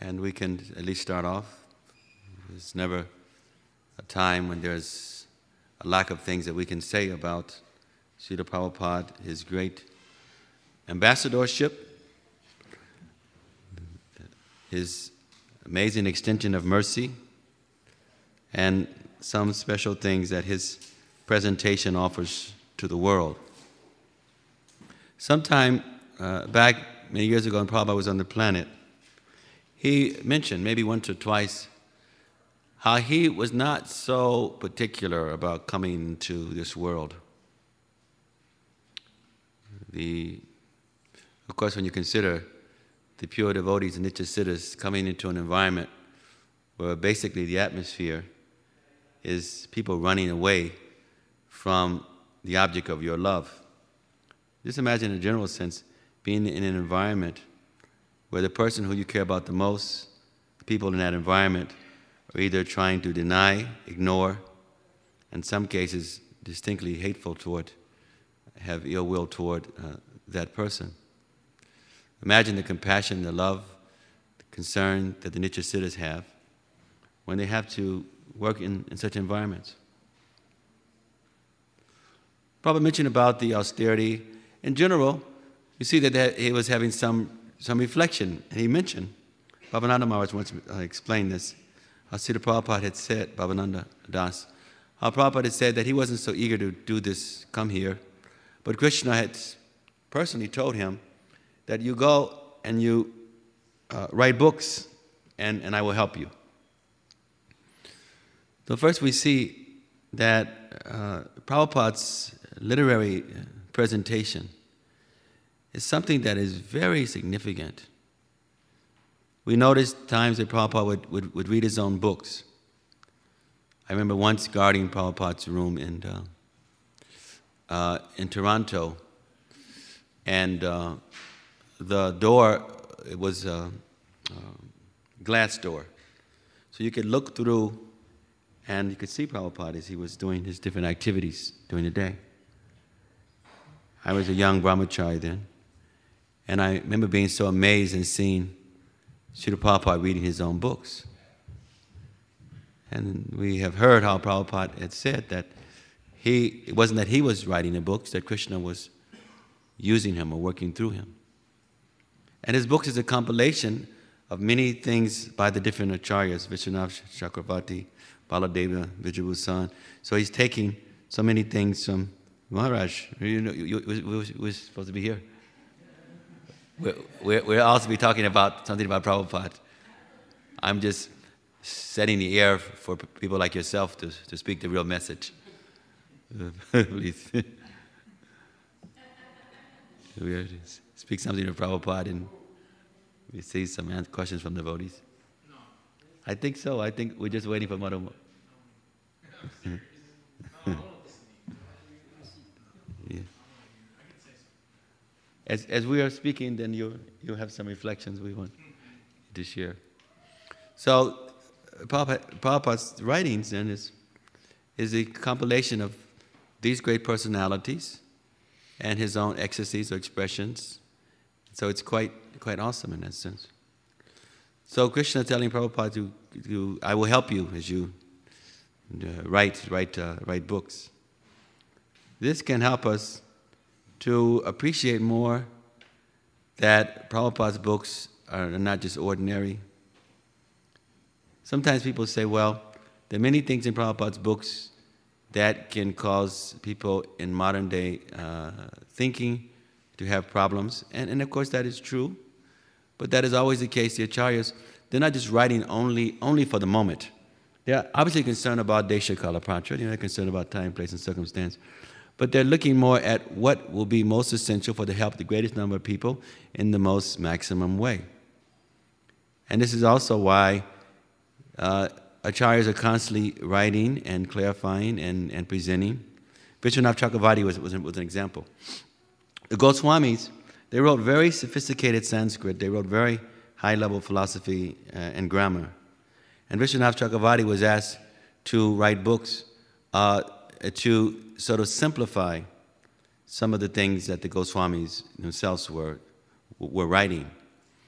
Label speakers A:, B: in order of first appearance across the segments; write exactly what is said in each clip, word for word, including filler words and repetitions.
A: and we can at least start off. There's never a time when there's a lack of things that we can say about Srila Prabhupada, his great ambassadorship, his amazing extension of mercy, and some special things that his presentation offers to the world. Sometime uh, back, many years ago, when Prabhupada was on the planet, he mentioned, maybe once or twice, how he was not so particular about coming to this world. The, of course, when you consider the pure devotees and Nityasiddhas coming into an environment where basically the atmosphere is people running away from the object of your love. Just imagine in a general sense being in an environment where the person who you care about the most, the people in that environment, are either trying to deny, ignore, in some cases distinctly hateful toward, have ill will toward uh, that person. Imagine the compassion, the love, the concern that the Nityasiddhas have when they have to work in, in such environments. Prabhupada mentioned about the austerity. In general, you see that, that he was having some, some reflection, and he mentioned, Bhavananda Maharaj once uh, explained this, how Srila Prabhupada had said, Bhavananda Das, how Prabhupada had said that he wasn't so eager to do this, come here, but Krishna had personally told him that you go and you uh, write books, and, and I will help you. So first we see that uh, Prabhupada's literary presentation is something that is very significant. We noticed times that Prabhupada would, would, would read his own books. I remember once guarding Prabhupada's room in, uh, uh, in Toronto, and uh, the door, it was a, a glass door. So you could look through and you could see Prabhupada as he was doing his different activities during the day. I was a young brahmachari then, and I remember being so amazed and seeing Srila Prabhupada reading his own books. And we have heard how Prabhupada had said that he, it wasn't that he was writing the books, that Krishna was using him or working through him. And his books is a compilation of many things by the different acharyas, Vishwanath Chakravarti, Baladeva, Vijayabhusan. So he's taking so many things from Maharaj. You know, you, you, we're supposed to be here. We're, we're, we're also be talking about something about Prabhupada. I'm just setting the air for people like yourself to, to speak the real message. Please. We speak something of Prabhupada and we see some questions from the devotees. No. I think so. I think we're just waiting for Madhu. Yeah. As, as we are speaking, then you you have some reflections we want to share. So, Prabhupada, Prabhupada's writings then is, is a compilation of these great personalities and his own ecstasies or expressions. So it's quite quite awesome in that sense. So Krishna telling Prabhupada to, to I will help you as you uh, write write uh, write books. This can help us to appreciate more that Prabhupada's books are not just ordinary. Sometimes people say, well, there are many things in Prabhupada's books that can cause people in modern day uh, thinking to have problems. And, and of course that is true, but that is always the case. The acharyas, they're not just writing only, only for the moment. They're obviously concerned about desha kala patra, they're concerned about time, place, and circumstance. But they're looking more at what will be most essential for the help of the greatest number of people in the most maximum way. And this is also why uh, acharyas are constantly writing and clarifying and, and presenting. Vishwanath Chakravarti was, was, was an example. The Goswamis, they wrote very sophisticated Sanskrit. They wrote very high-level philosophy uh, and grammar. And Vishwanath Chakravarti was asked to write books uh, to sort of simplify some of the things that the Goswamis themselves were, were writing.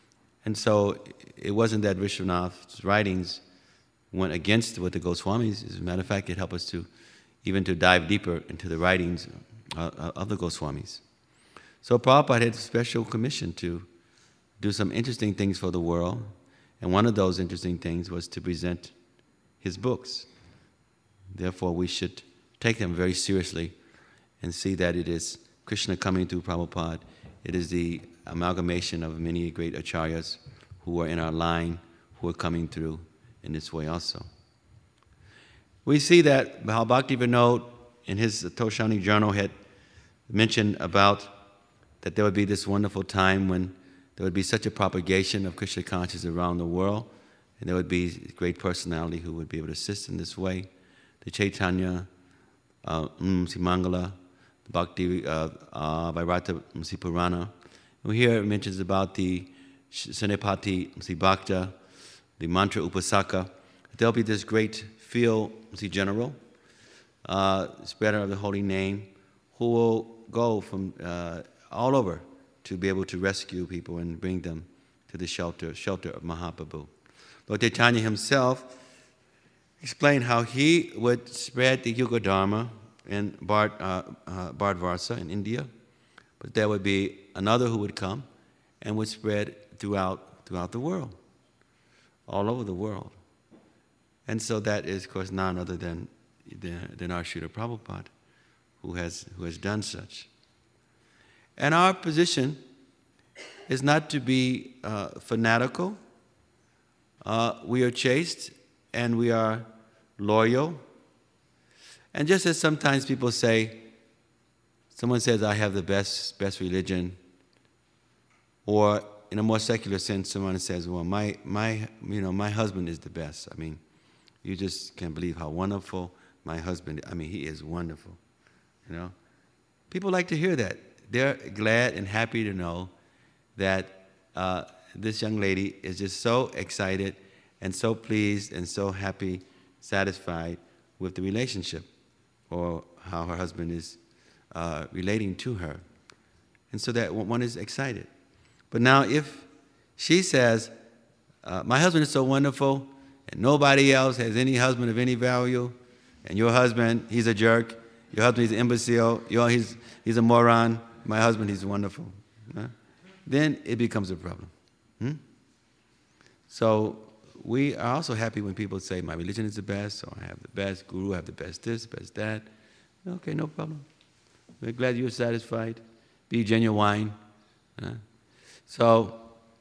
A: And so it wasn't that Vishwanath's writings went against what the Goswamis. As a matter of fact, it helped us to even to dive deeper into the writings uh, of the Goswamis. So Prabhupada had a special commission to do some interesting things for the world, and one of those interesting things was to present his books. Therefore, we should take them very seriously and see that it is Krishna coming through Prabhupada. It is the amalgamation of many great acharyas who are in our line, who are coming through in this way also. We see that how Bhakti Vinod in his Toshani journal had mentioned about that there would be this wonderful time when there would be such a propagation of Krishna consciousness around the world, and there would be great personality who would be able to assist in this way. The Chaitanya, uh, Mangala, the Bhakti uh, uh, Vairata Purana. We hear it mentions about the Sanepati Bhakta, the mantra Upasaka. There'll be this great field general, uh, spreader of the holy name, who will go from uh, all over to be able to rescue people and bring them to the shelter, shelter of Mahaprabhu. Lord Chaitanya himself explained how he would spread the Yuga Dharma in Bhart, uh, uh, Bharatvarsa in India, but there would be another who would come and would spread throughout, throughout the world, all over the world. And so that is, of course, none other than, than our Srila Prabhupada, who has, who has done such. And our position is not to be uh, fanatical. Uh, we are chaste and we are loyal. And just as sometimes people say, someone says, I have the best, best religion, or in a more secular sense, someone says, well, my, my, you know, my husband is the best. I mean, you just can't believe how wonderful my husband is. I mean, he is wonderful, you know. People like to hear that. They're glad and happy to know that uh, this young lady is just so excited and so pleased and so happy, satisfied with the relationship or how her husband is uh, relating to her. And so that one is excited. But now if she says, uh, my husband is so wonderful and nobody else has any husband of any value, and your husband, he's a jerk, your husband, he's an imbecile, your, he's, he's a moron, my husband, he's wonderful, huh? Then it becomes a problem. Hmm? So we are also happy when people say, my religion is the best, or I have the best guru, I have the best this, best that. Okay, no problem. We're glad you're satisfied. Be genuine. Huh? So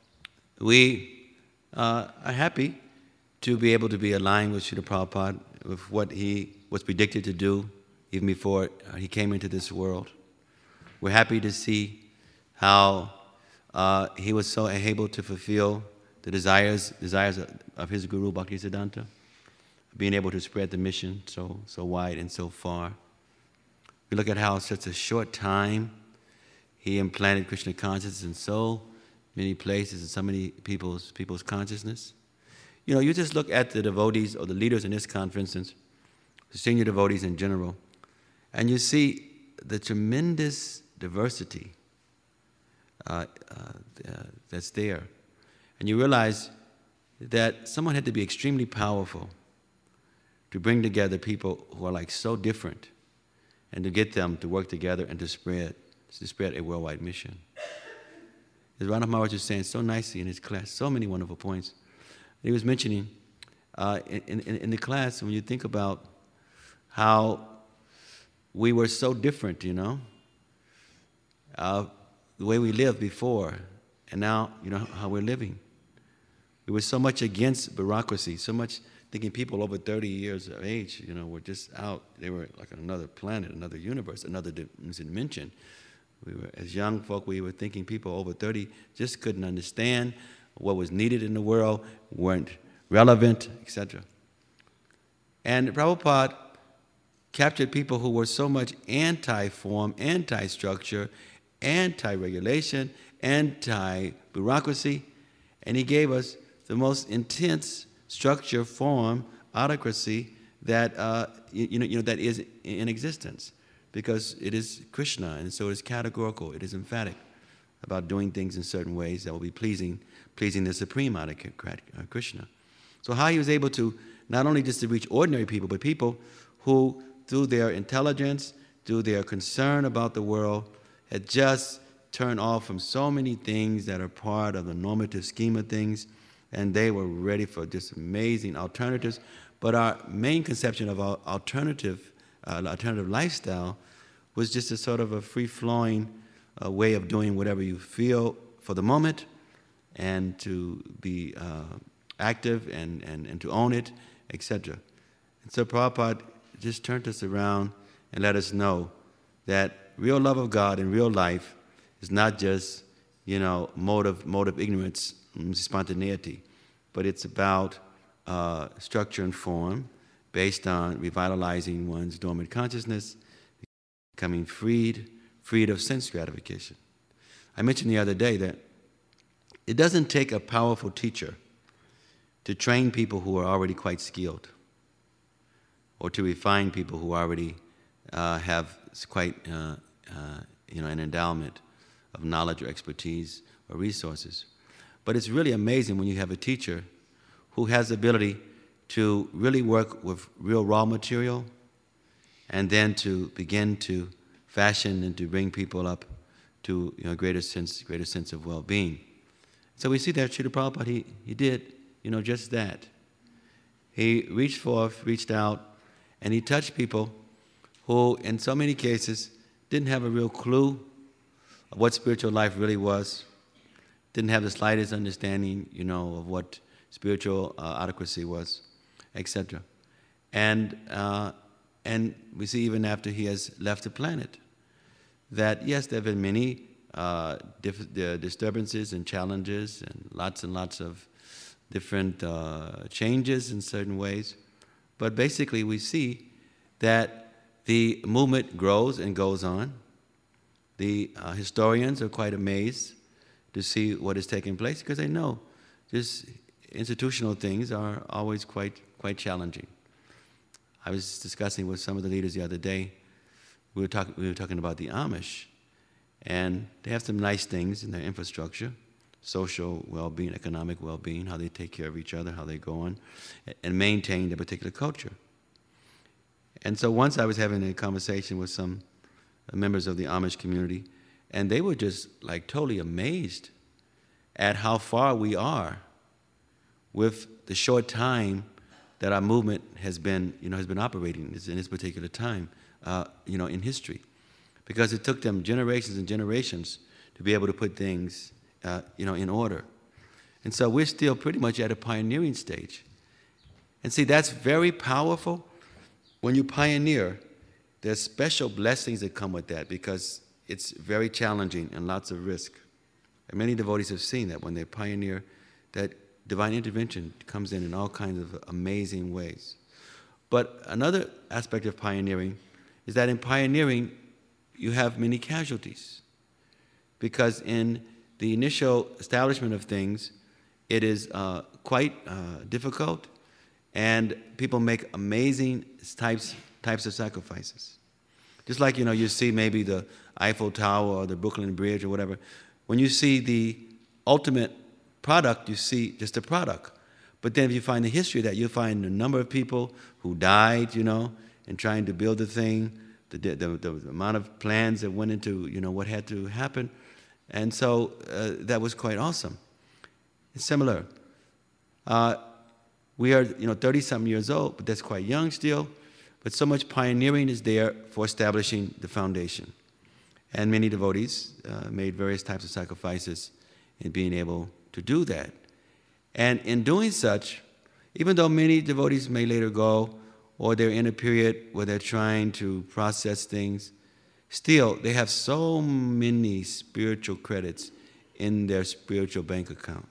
A: we uh, are happy to be able to be aligned with Srila Prabhupada, with what he was predicted to do even before uh, he came into this world. We're happy to see how uh, he was so able to fulfill the desires desires of, of his guru, Bhaktisiddhanta, being able to spread the mission so, so wide and so far. We look at how in such a short time he implanted Krishna consciousness in so many places and so many people's, people's consciousness. You know, you just look at the devotees or the leaders in this conference, and the senior devotees in general, and you see the tremendous diversity uh, uh, uh, that's there. And you realize that someone had to be extremely powerful to bring together people who are like so different and to get them to work together and to spread, to spread a worldwide mission. As Ranath Maharaj was saying so nicely in his class, so many wonderful points. He was mentioning uh, in, in, in the class, when you think about how we were so different, you know, uh, the way we lived before, and now, you know, how we're living. We were so much against bureaucracy, so much thinking people over thirty years of age, you know, were just out. They were like on another planet, another universe, another dimension. We were, as young folk, we were thinking people over thirty just couldn't understand what was needed in the world, weren't relevant, et cetera. And Prabhupada captured people who were so much anti-form, anti-structure, anti-regulation, anti-bureaucracy, and he gave us the most intense structure, form, autocracy that uh, you, you know, you know that is in existence, because it is Krishna, and so it is categorical, it is emphatic about doing things in certain ways that will be pleasing, pleasing the Supreme Autocrat, uh, Krishna. So how he was able to not only just to reach ordinary people, but people who, through their intelligence, through their concern about the world, had just turned off from so many things that are part of the normative scheme of things, and they were ready for just amazing alternatives. But our main conception of our alternative, uh, alternative lifestyle was just a sort of a free-flowing uh, way of doing whatever you feel for the moment, and to be uh, active and, and, and to own it, et cetera. And so Prabhupada just turned us around and let us know that real love of God in real life is not just, you know, mode of, mode of ignorance, spontaneity, but it's about uh, structure and form based on revitalizing one's dormant consciousness, becoming freed, freed of sense gratification. I mentioned the other day that it doesn't take a powerful teacher to train people who are already quite skilled, or to refine people who already uh, have quite uh, uh, you know, an endowment of knowledge or expertise or resources. But it's really amazing when you have a teacher who has the ability to really work with real raw material, and then to begin to fashion and to bring people up to, you know, a greater sense, greater sense of well-being. So we see that Srila Prabhupada, he, he did, you know, just that. He reached forth, reached out, and he touched people who, in so many cases, didn't have a real clue of what spiritual life really was, didn't have the slightest understanding, you know, of what spiritual uh, autocracy was, et cetera. And, uh, and we see even after he has left the planet that, yes, there have been many uh, diff disturbances and challenges and lots and lots of different uh, changes in certain ways. But basically we see that the movement grows and goes on. The uh, historians are quite amazed to see what is taking place, because they know just institutional things are always quite, quite challenging. I was discussing with some of the leaders the other day. We were, talk we were talking about the Amish, and they have some nice things in their infrastructure, social well-being, economic well-being, how they take care of each other, how they go on, and maintain their particular culture. And so once I was having a conversation with some members of the Amish community, and they were just like totally amazed at how far we are with the short time that our movement has been, you know, has been operating in this particular time, uh, you know, in history. Because it took them generations and generations to be able to put things, uh, you know, in order. And so we're still pretty much at a pioneering stage. And see, that's very powerful. When you pioneer, there's special blessings that come with that, because it's very challenging and lots of risk. And many devotees have seen that when they pioneer, that divine intervention comes in in all kinds of amazing ways. But another aspect of pioneering is that in pioneering, you have many casualties. Because in the initial establishment of things, it is uh, quite uh, difficult, and people make amazing types, types of sacrifices. Just like, you know, you see maybe the Eiffel Tower or the Brooklyn Bridge or whatever. When you see the ultimate product, you see just a product. But then if you find the history of that, you'll find a number of people who died, you know, in trying to build the thing, the, the, the, the amount of plans that went into, you know, what had to happen. And so uh, that was quite awesome. It's similar. Uh, we are, you know, thirty-something years old, but that's quite young still. But so much pioneering is there for establishing the foundation. And many devotees uh, made various types of sacrifices in being able to do that. And in doing such, even though many devotees may later go, or they're in a period where they're trying to process things, still they have so many spiritual credits in their spiritual bank account.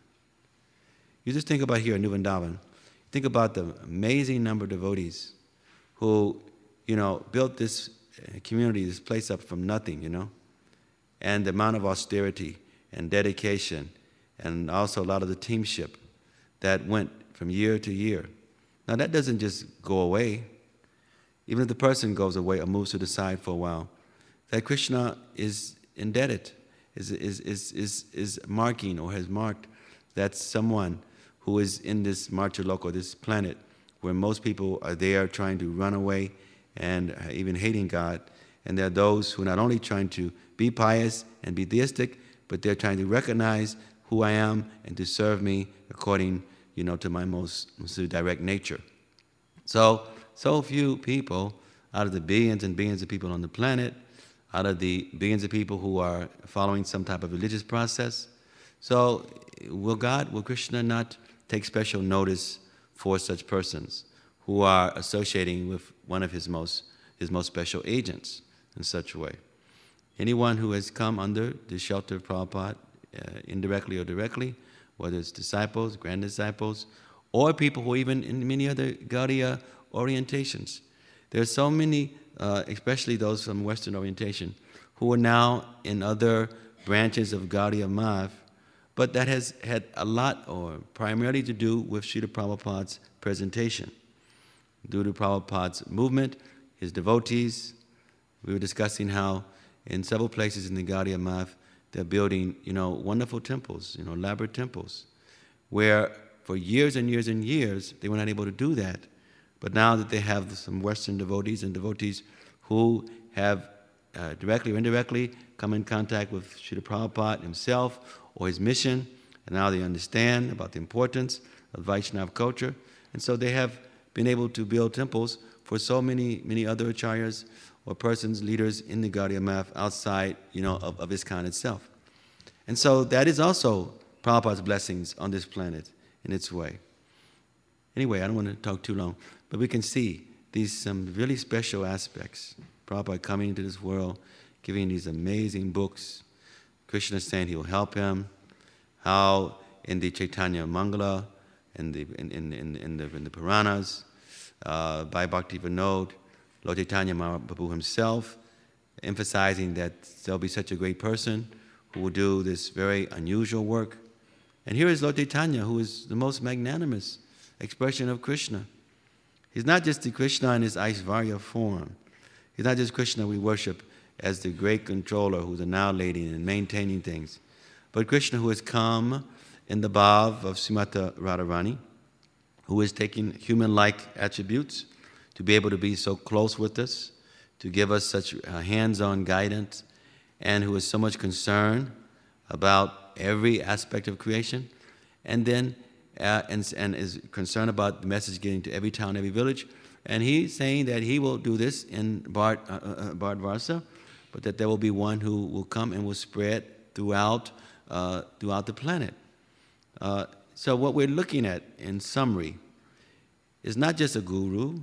A: You just think about here in New Vrindavan, think about the amazing number of devotees who, you know, built this community, this place up from nothing, you know, and the amount of austerity and dedication, and also a lot of the teamship that went from year to year. Now that doesn't just go away. Even if the person goes away or moves to the side for a while, that Krishna is indebted is, is, is, is, is marking or has marked that someone who is in this Marcha Loco, this planet, where most people are there trying to run away and even hating God. And there are those who are not only trying to be pious and be theistic, but they're trying to recognize who I am and to serve me according, you know, to my most, most direct nature. So, so few people out of the billions and billions of people on the planet, out of the billions of people who are following some type of religious process. So will God, will Krishna not take special notice for such persons who are associating with one of his most, his most special agents in such a way? Anyone who has come under the shelter of Prabhupada, uh, indirectly or directly, whether it's disciples, grand disciples, or people who are even in many other Gaudiya orientations. There are so many, uh, especially those from Western orientation, who are now in other branches of Gaudiya Math, but that has had a lot or primarily to do with Srila Prabhupada's presentation. Due to Prabhupada's movement, his devotees, we were discussing how in several places in the Gaudiya Math, they're building, you know, wonderful temples, you know, elaborate temples, where for years and years and years, they were not able to do that. But now that they have some Western devotees and devotees who have uh, directly or indirectly come in contact with Srila Prabhupada himself or his mission, and now they understand about the importance of Vaishnava culture, and so they have been able to build temples for so many, many other acharyas or persons, leaders in the Gaudiya Math outside, you know, of, of ISKCON itself. And so that is also Prabhupada's blessings on this planet in its way. Anyway, I don't want to talk too long, but we can see these some really special aspects. Prabhupada coming into this world, giving these amazing books, Krishna saying he will help him, how in the Chaitanya Mangala, in the, in, in, in, in the, in the Puranas, uh, by Bhakti Vinod, Lord Chaitanya Mahaprabhu himself, emphasizing that there'll be such a great person who will do this very unusual work. And here is Lord Chaitanya, who is the most magnanimous expression of Krishna. He's not just the Krishna in his Aishvarya form. He's not just Krishna we worship as the great controller who's annihilating and maintaining things, but Krishna who has come in the bhav of Srimati Radharani, who is taking human-like attributes to be able to be so close with us, to give us such uh, hands-on guidance, and who is so much concerned about every aspect of creation, and then uh, and, and is concerned about the message getting to every town, every village. And he's saying that he will do this in Bharat, uh, uh, Bharatvarsa, but that there will be one who will come and will spread throughout, uh, throughout the planet. Uh, so what we're looking at, in summary, is not just a guru,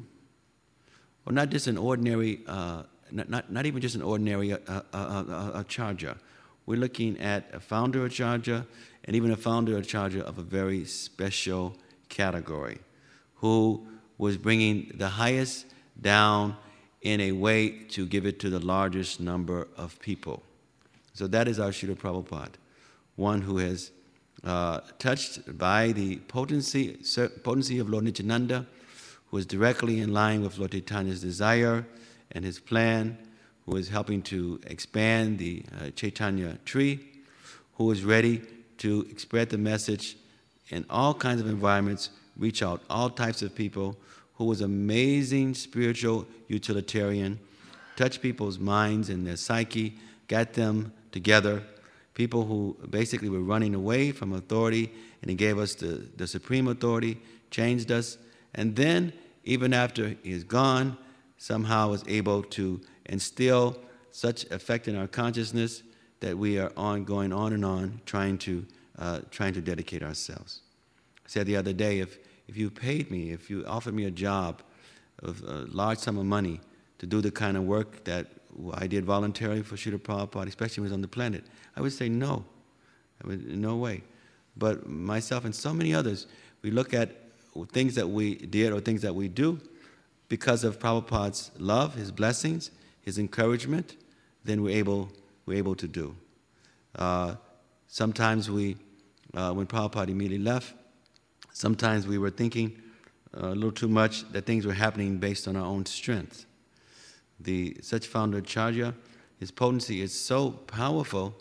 A: or not just an ordinary, uh, not, not, not even just an ordinary uh, uh, uh, acharya. We're looking at a founder acharya, and even a founder acharya of a very special category, who was bringing the highest down in a way to give it to the largest number of people. So that is our Srila Prabhupada, one who has uh, touched by the potency, potency of Lord Nityananda, who is directly in line with Lord Chaitanya's desire and his plan, who is helping to expand the uh, Chaitanya tree, who is ready to spread the message in all kinds of environments, reach out all types of people, who was amazing spiritual utilitarian, touched people's minds and their psyche, got them together, people who basically were running away from authority, and he gave us the, the supreme authority, changed us, and then, even after he is gone, somehow was able to instill such effect in our consciousness that we are on, going on and on, trying to, uh, trying to dedicate ourselves. I said the other day, if, if you paid me, if you offered me a job of a large sum of money to do the kind of work that I did voluntarily for Srila Prabhupada, especially when he was on the planet, I would say no. I would, no way. But myself and so many others, we look at things that we did or things that we do because of Prabhupada's love, his blessings, his encouragement, then we're able, we're able to do. Uh, sometimes we, uh, when Prabhupada immediately left, sometimes we were thinking uh, a little too much that things were happening based on our own strength. The such founder Acharya, his potency is so powerful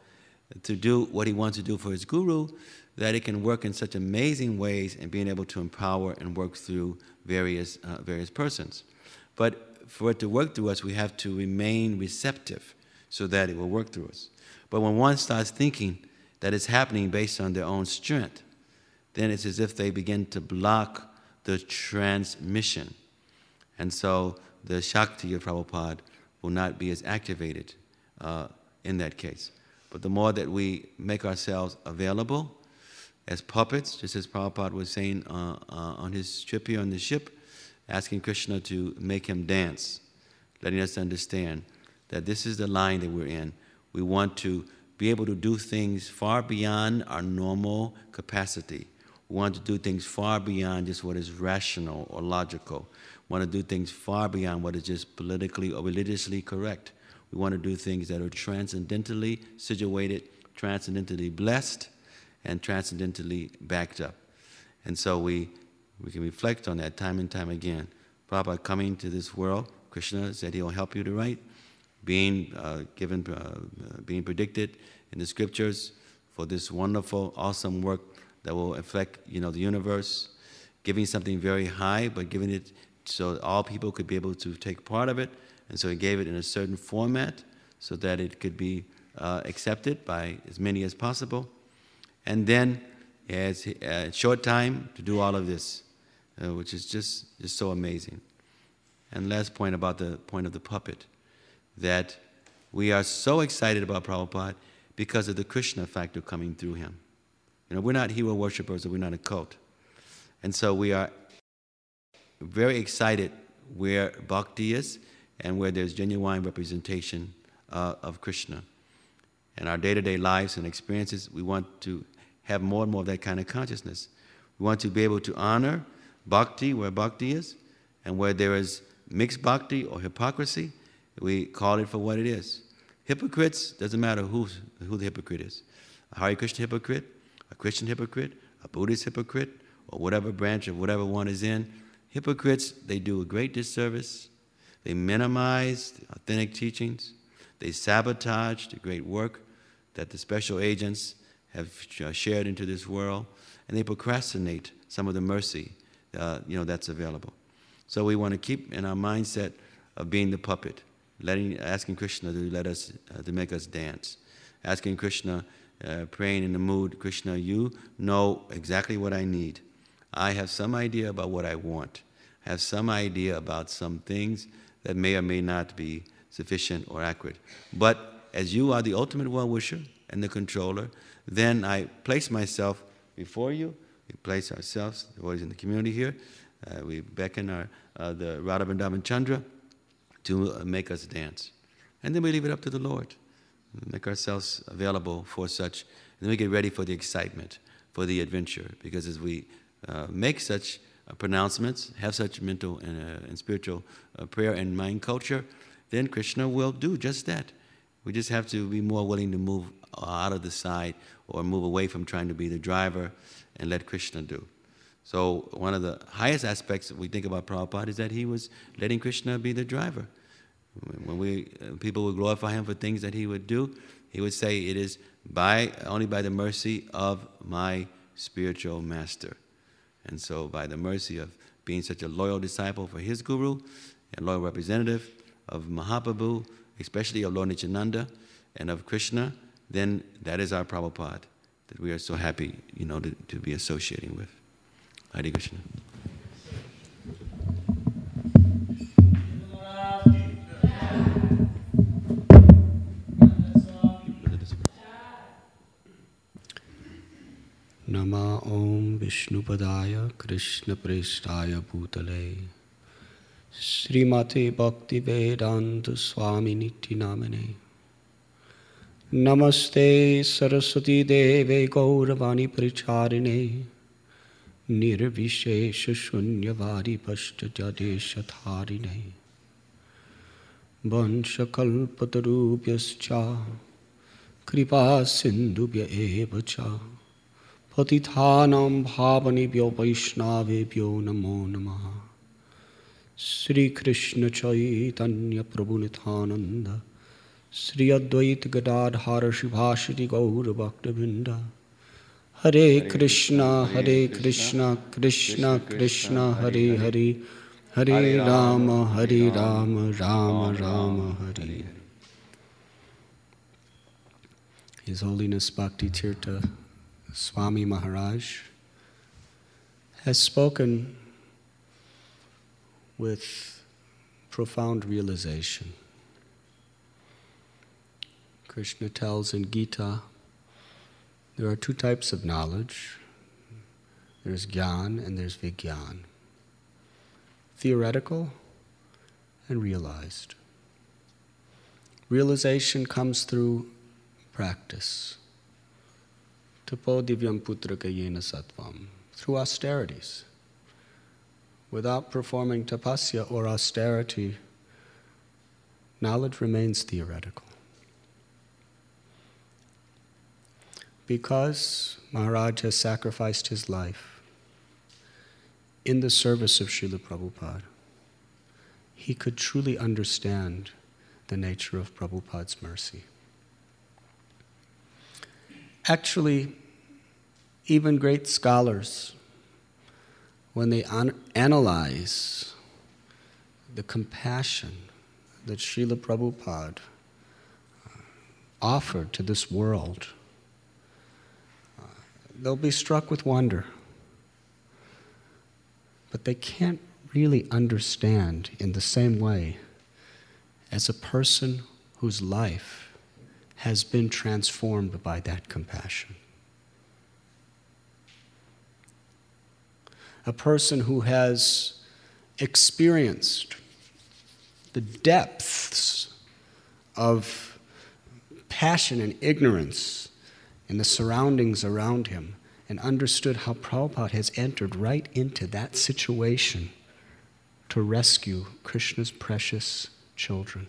A: to do what he wants to do for his guru, that it can work in such amazing ways in being able to empower and work through various, uh, various persons. But for it to work through us, we have to remain receptive so that it will work through us. But when one starts thinking that it's happening based on their own strength, then it's as if they begin to block the transmission. And so the Shakti of Prabhupada will not be as activated uh, in that case. But the more that we make ourselves available as puppets, just as Prabhupada was saying uh, uh, on his trip here on the ship, asking Krishna to make him dance, letting us understand that this is the line that we're in. We want to be able to do things far beyond our normal capacity. We want to do things far beyond just what is rational or logical. We want to do things far beyond what is just politically or religiously correct. We want to do things that are transcendentally situated, transcendentally blessed, and transcendentally backed up. And so we, we can reflect on that time and time again. Prabhupada coming to this world, Krishna said he will help you to write, being uh, given, uh, being predicted in the scriptures for this wonderful, awesome work that will affect, you know, the universe, giving something very high, but giving it so all people could be able to take part of it. And so he gave it in a certain format so that it could be uh, accepted by as many as possible. And then he has a short time to do all of this, uh, which is just, just so amazing. And last point about the point of the puppet, that we are so excited about Prabhupada because of the Krishna factor coming through him. You know, we're not hero worshippers, or we're not a cult. And so we are very excited where bhakti is and where there's genuine representation uh, of Krishna. In our day-to-day lives and experiences, we want to have more and more of that kind of consciousness. We want to be able to honor bhakti where bhakti is, and where there is mixed bhakti or hypocrisy, we call it for what it is. Hypocrites, doesn't matter who, who the hypocrite is. A Hare Krishna hypocrite, a Christian hypocrite, a Buddhist hypocrite, or whatever branch of whatever one is in. Hypocrites, they do a great disservice. They minimize the authentic teachings. They sabotage the great work that the special agents have shared into this world, and they procrastinate some of the mercy uh, you know, that's available. So we want to keep in our mindset of being the puppet, letting, asking Krishna to let us, uh, to make us dance, asking Krishna, uh, praying in the mood, Krishna, you know exactly what I need. I have some idea about what I want. I have some idea about some things that may or may not be sufficient or accurate. But as you are the ultimate well-wisher and the controller, then I place myself before you. We place ourselves, the boys in the community here. Uh, we beckon our, uh, the Radha Vrindavan Chandra to uh, make us dance. And then we leave it up to the Lord. Make ourselves available for such. And then we get ready for the excitement, for the adventure. Because as we uh, make such uh, pronouncements, have such mental and, uh, and spiritual uh, prayer and mind culture, then Krishna will do just that. We just have to be more willing to move out of the side or move away from trying to be the driver and let Krishna do. So one of the highest aspects that we think about Prabhupada is that he was letting Krishna be the driver. When we uh, people would glorify him for things that he would do, he would say, it is by only by the mercy of my spiritual master. And so by the mercy of being such a loyal disciple for his guru and loyal representative of Mahaprabhu, especially of Lord Nityananda and of Krishna, then that is our Prabhupada that we are so happy, you know, to, to be associating with. Hare Krishna.
B: Nama Om Vishnupadaya Krishna Prestaya Bhutale Srimate Bhakti Vedanta Swami Niti Namane Namaste Saraswati Deve Gauravani Pricharine Nirvishesha Shunyavadi Pashta Jadesha Dharine Vanshakalpatarubhyascha Kripa Sindhubhya Evacha Patithanam Bhavanibhyo Vaishnavebhyo Namo Namaha Sri Krishna Chaitanya Prabhu Nityananda Sri Advaita Gadadhara Shivashri Gaura Bhakta Hare Krishna, Hare Krishna, Krishna Krishna, Hare Hare, Hare Rama, Hare Rama, Rama Rama, Hare. His Holiness Bhakti Tirtha Swami Maharaj has spoken with profound realization. Krishna tells in Gita, there are two types of knowledge. There's Gyan and there's Vigyan. Theoretical and realized. Realization comes through practice. Tapo divyam putraka yena sattvam. Through austerities. Without performing tapasya or austerity, knowledge remains theoretical. Because Maharaj has sacrificed his life in the service of Srila Prabhupada, he could truly understand the nature of Prabhupada's mercy. Actually, even great scholars, when they an- analyze the compassion that Srila Prabhupada offered to this world, they'll be struck with wonder. But they can't really understand in the same way as a person whose life has been transformed by that compassion. A person who has experienced the depths of passion and ignorance in the surroundings around him, and understood how Prabhupada has entered right into that situation to rescue Krishna's precious children.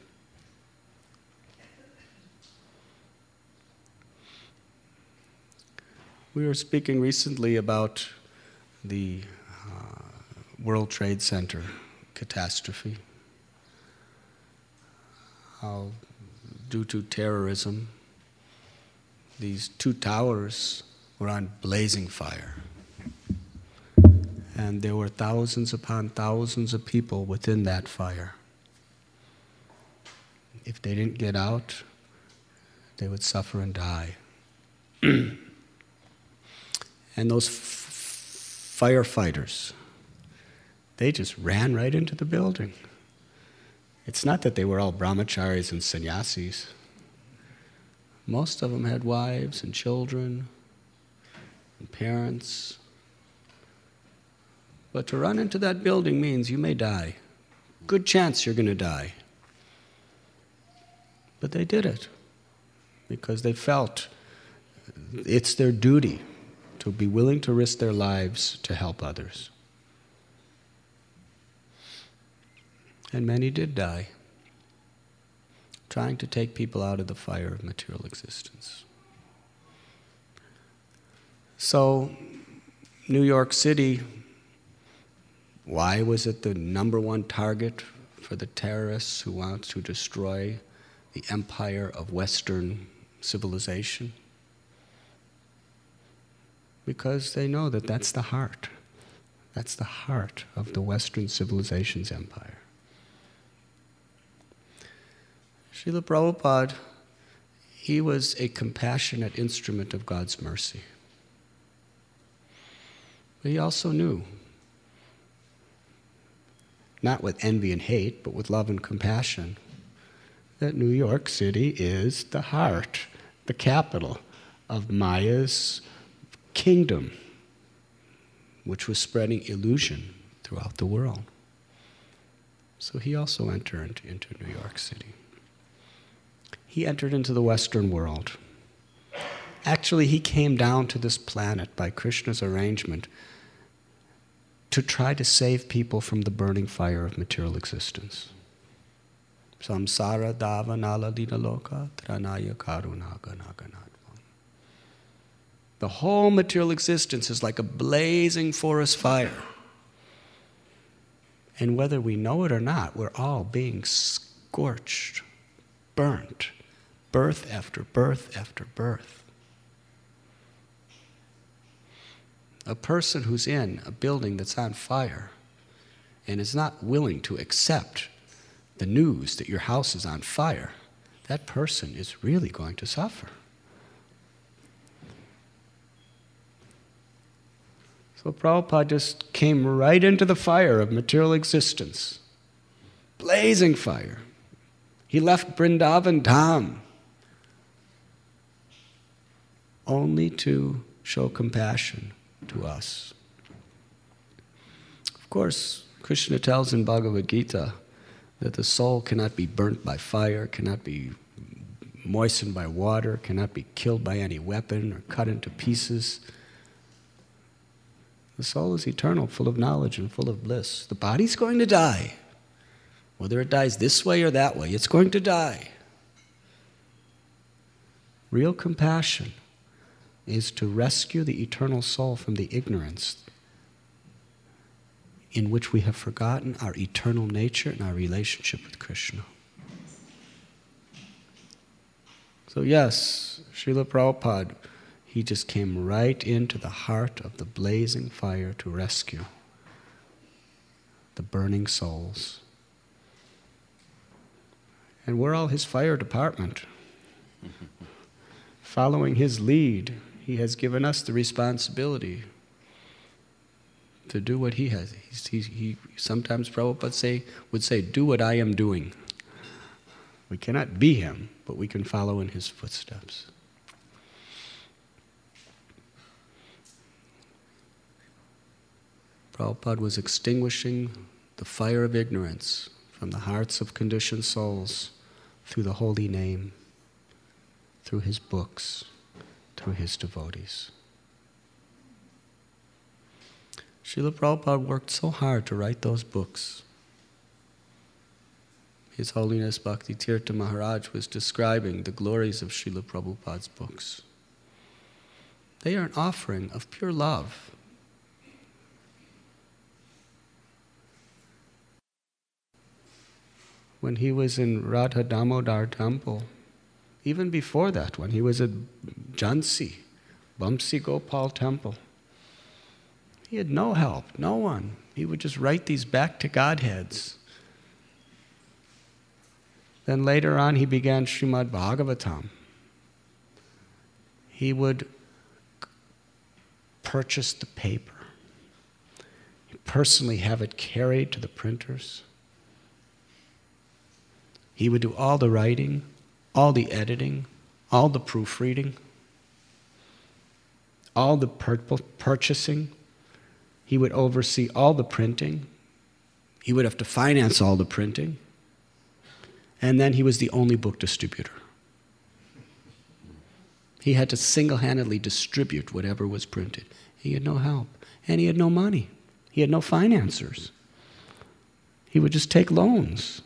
B: We were speaking recently about the uh, World Trade Center catastrophe, how due to terrorism, these two towers were on blazing fire. And there were thousands upon thousands of people within that fire. If they didn't get out, they would suffer and die. And those f- firefighters, they just ran right into the building. It's not that they were all brahmacharis and sannyasis. Most of them had wives and children and parents. But to run into that building means you may die. Good chance you're going to die. But they did it because they felt it's their duty to be willing to risk their lives to help others. And many did die, trying to take people out of the fire of material existence. So, New York City, why was it the number one target for the terrorists who want to destroy the empire of Western civilization? Because they know that that's the heart. That's the heart of the Western civilization's empire. Srila Prabhupada, he was a compassionate instrument of God's mercy. But he also knew, not with envy and hate, but with love and compassion, that New York City is the heart, the capital of Maya's kingdom, which was spreading illusion throughout the world. So he also entered into New York City. He entered into the Western world. Actually, he came down to this planet by Krishna's arrangement to try to save people from the burning fire of material existence. Samsara dava nala dina loka tranaya karuna ganaganatvam. The whole material existence is like a blazing forest fire. And whether we know it or not, we're all being scorched, burnt birth after birth after birth. A person who's in a building that's on fire and is not willing to accept the news that your house is on fire, that person is really going to suffer. So Prabhupada just came right into the fire of material existence. Blazing fire. He left Vrindavan Dham only to show compassion to us. Of course, Krishna tells in Bhagavad Gita that the soul cannot be burnt by fire, cannot be moistened by water, cannot be killed by any weapon or cut into pieces. The soul is eternal, full of knowledge and full of bliss. The body's going to die. Whether it dies this way or that way, it's going to die. Real compassion is to rescue the eternal soul from the ignorance in which we have forgotten our eternal nature and our relationship with Krishna. So yes, Srila Prabhupada, he just came right into the heart of the blazing fire to rescue the burning souls. And we're all his fire department. Following his lead, he has given us the responsibility to do what he has. He's, he, he, sometimes Prabhupada say, would say, do what I am doing. We cannot be him, but we can follow in his footsteps. Prabhupada was extinguishing the fire of ignorance from the hearts of conditioned souls through the holy name, through his books, through his devotees. Srila Prabhupada worked so hard to write those books. His Holiness Bhakti Tirtha Maharaj was describing the glories of Srila Prabhupada's books. They are an offering of pure love. When he was in Radha Damodar temple, even before that, when he was at Jhansi, Vamsi Gopal temple, he had no help, no one. He would just write these back to Godheads. Then later on, he began Srimad Bhagavatam. He would purchase the paper. He'd personally have it carried to the printers. He would do all the writing, all the editing, all the proofreading, all the pur- purchasing. He would oversee all the printing. He would have to finance all the printing. And then he was the only book distributor. He had to single-handedly distribute whatever was printed. He had no help, and he had no money. He had no financiers. He would just take loans.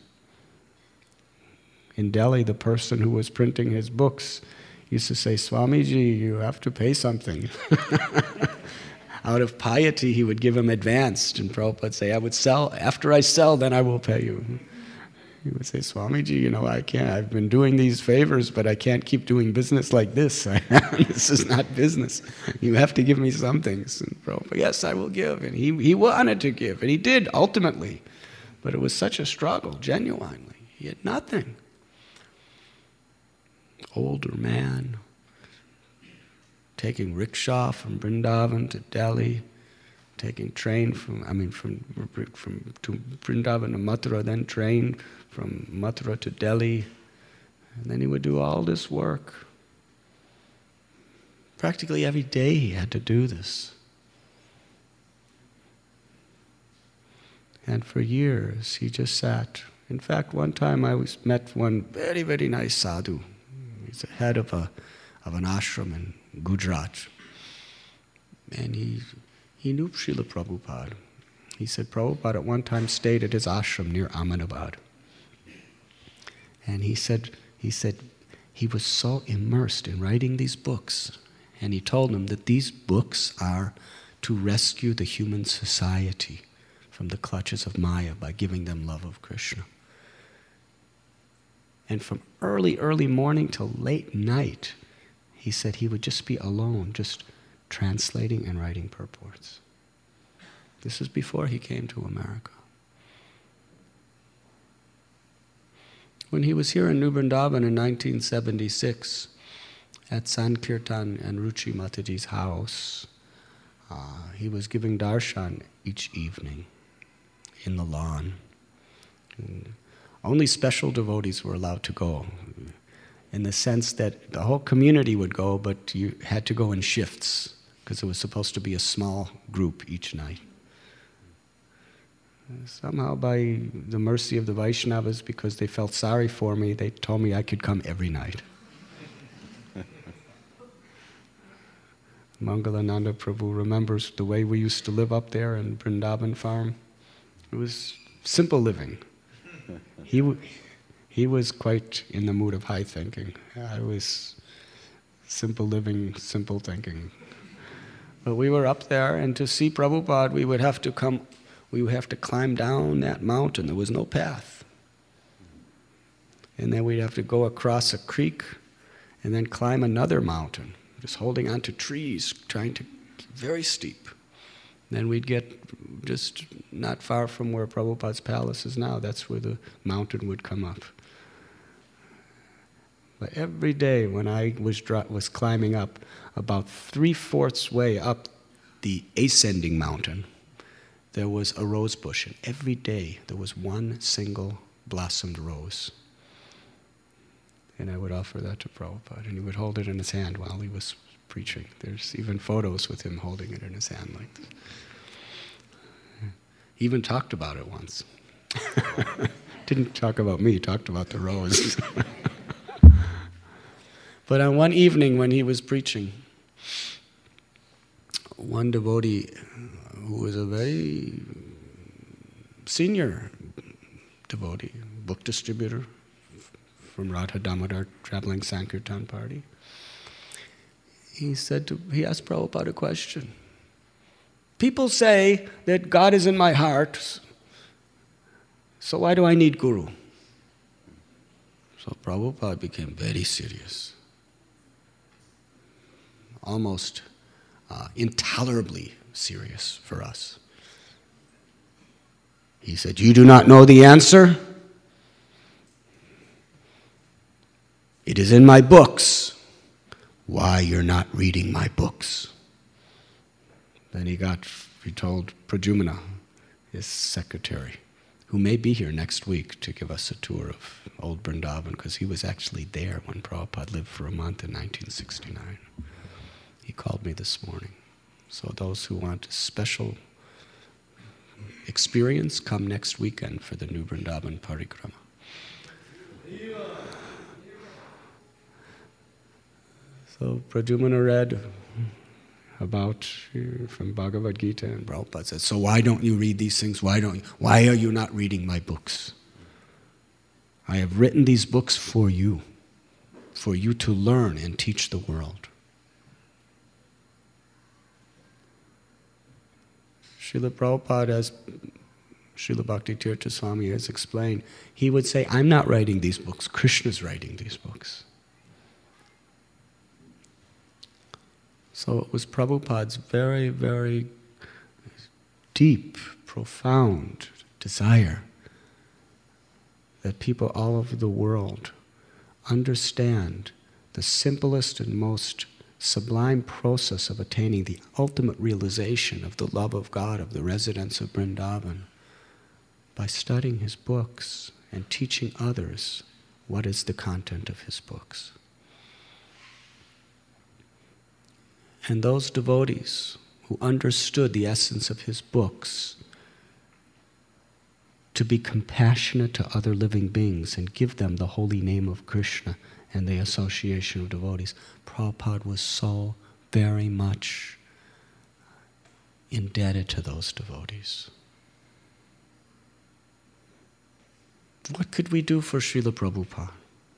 B: In Delhi, the person who was printing his books used to say, Swamiji, you have to pay something. Out of piety, he would give him advance. And Prabhupada would say, I would sell, after I sell, then I will pay you. He would say, Swamiji, you know, I can't, I've been doing these favors, but I can't keep doing business like this. This is not business. You have to give me some things. And Prabhupada, yes, I will give. And he, he wanted to give, and he did, ultimately. But it was such a struggle, genuinely. He had nothing. Older man, taking rickshaw from Vrindavan to Delhi, taking train from, I mean, from, from to Vrindavan to Mathura, then train from Mathura to Delhi. And then he would do all this work. Practically every day he had to do this. And for years he just sat. In fact, one time I was, met one very, very nice sadhu. He's the head of a of an ashram in Gujarat. And he he knew Srila Prabhupada. He said Prabhupada at one time stayed at his ashram near Ahmedabad. And he said he said he was so immersed in writing these books. And he told him that these books are to rescue the human society from the clutches of Maya by giving them love of Krishna. And from early, early morning till late night, he said he would just be alone, just translating and writing purports. This is before he came to America. When he was here in New Vrindavan in nineteen seventy-six, at Sankirtan and Ruchi Mataji's house, uh, he was giving darshan each evening in the lawn. And only special devotees were allowed to go, in the sense that the whole community would go, but you had to go in shifts, because it was supposed to be a small group each night. Somehow, by the mercy of the Vaishnavas, because they felt sorry for me, they told me I could come every night. Mangalananda Prabhu remembers the way we used to live up there in Vrindavan farm. It was simple living. He, w- he was quite in the mood of high thinking. I was simple living, simple thinking. But we were up there, and to see Prabhupada, we would have to come We would have to climb down that mountain. There was no path. And then we'd have to go across a creek and then climb another mountain, just holding onto trees, trying to, very steep. Then we'd get just not far from where Prabhupada's palace is now. That's where the mountain would come up. But every day when I was, was climbing up, about three-fourths way up the ascending mountain, there was a rose bush, and every day there was one single blossomed rose. And I would offer that to Prabhupada, and he would hold it in his hand while he was preaching. There's even photos with him holding it in his hand like this. He even talked about it once. Didn't talk about me, talked about the rose. But on one evening when he was preaching, one devotee who was a very senior devotee, book distributor from Radha Damodar traveling Sankirtan party, he said to, he asked Prabhupada a question. People say that God is in my heart, so why do I need Guru? So Prabhupada became very serious, almost uh, intolerably serious for us. He said, you do not know the answer? It is in my books. Why you're not reading my books? Then he got, he told Pradyumna, his secretary, who may be here next week to give us a tour of Old Vrindavan, because he was actually there when Prabhupada lived for a month in nineteen sixty-nine. He called me this morning. So those who want a special experience, come next weekend for the New Vrindavan Parikrama. So Pradyumna read about uh, from Bhagavad Gita, and Prabhupada said, so why don't you read these things? Why don't you, why are you not reading my books? I have written these books for you, for you to learn and teach the world. Srila Prabhupada, as Srila Bhakti Tirtha Swami has explained, he would say, I'm not writing these books, Krishna's writing these books. So it was Prabhupada's very, very deep, profound desire that people all over the world understand the simplest and most sublime process of attaining the ultimate realization of the love of God, of the residents of Vrindavan, by studying his books and teaching others what is the content of his books. And those devotees who understood the essence of his books to be compassionate to other living beings and give them the holy name of Krishna and the association of devotees, Prabhupada was so very much indebted to those devotees. What could we do for Srila Prabhupada?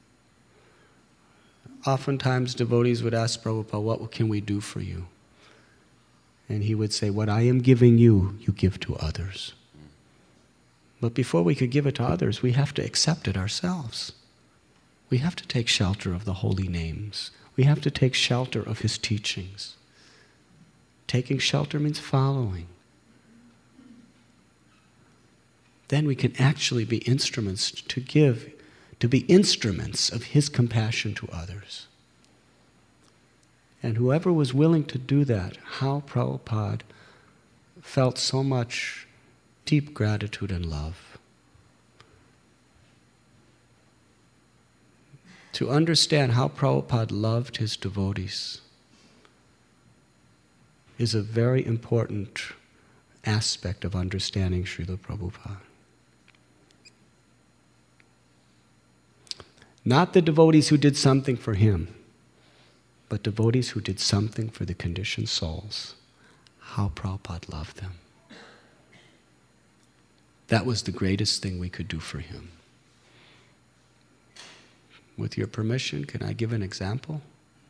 B: Oftentimes devotees would ask Prabhupada, what can we do for you? And he would say, what I am giving you, you give to others. But before we could give it to others, we have to accept it ourselves. We have to take shelter of the holy names. We have to take shelter of his teachings. Taking shelter means following. Then we can actually be instruments to give, to be instruments of his compassion to others. And whoever was willing to do that, how Prabhupada felt so much deep gratitude and love. To understand how Prabhupada loved his devotees is a very important aspect of understanding Srila Prabhupada. Not the devotees who did something for him, but devotees who did something for the conditioned souls. How Prabhupada loved them. That was the greatest thing we could do for him. With your permission, can I give an example?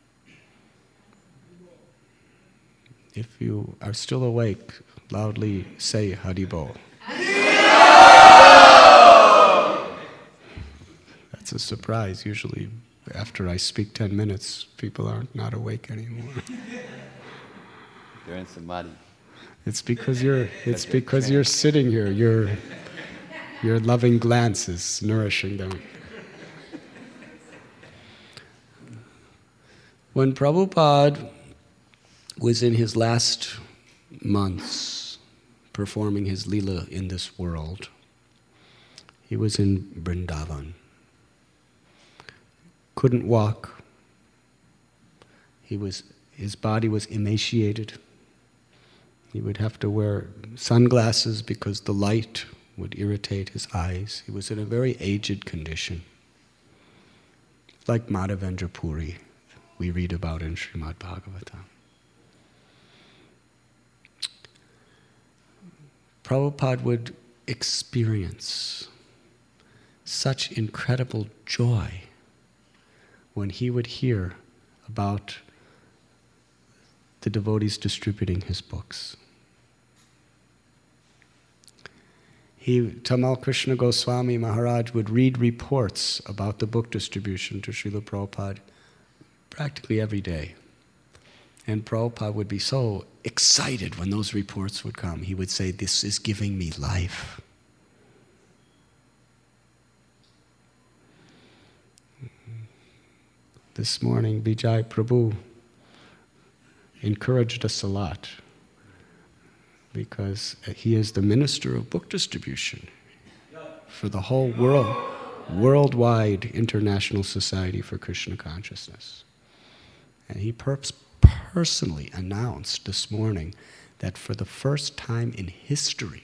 B: If you are still awake, loudly say Haribol. That's a surprise. Usually after I speak ten minutes, people aren't not awake anymore.
A: They're in samadhi.
B: It's because you're it's because you're sitting here. Your your loving glance is nourishing them. When Prabhupada was in his last months performing his Leela in this world, he was in Vrindavan. Couldn't walk. He was, his body was emaciated. He would have to wear sunglasses because the light would irritate his eyes. He was in a very aged condition, like Madhavendra Puri, we read about in Srimad Bhagavatam. Prabhupada would experience such incredible joy when he would hear about the devotees distributing his books. He, Tamal Krishna Goswami Maharaj would read reports about the book distribution to Srila Prabhupada practically every day. And Prabhupada would be so excited when those reports would come. He would say, "This is giving me life." This morning, Vijay Prabhu encouraged us a lot because he is the minister of book distribution for the whole world, worldwide International Society for Krishna Consciousness. And he per- personally announced this morning that for the first time in history,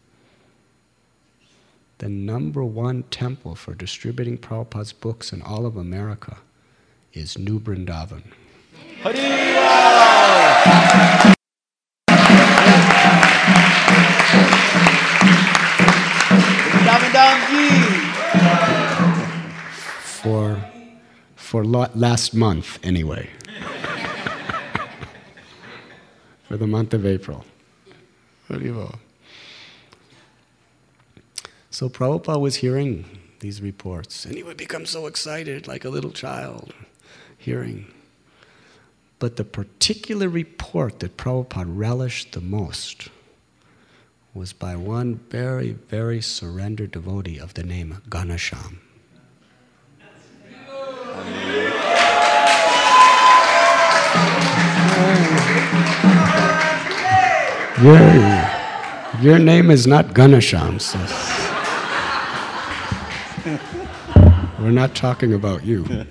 B: the number one temple for distributing Prabhupada's books in all of America is New Vrindavan. For, for last month, anyway. For the month of April. So Prabhupada was hearing these reports, and he would become so excited, like a little child, hearing. But the particular report that Prabhupada relished the most was by one very, very surrendered devotee of the name Ganesham. Your, your name is not Ganesham, so we're not talking about you.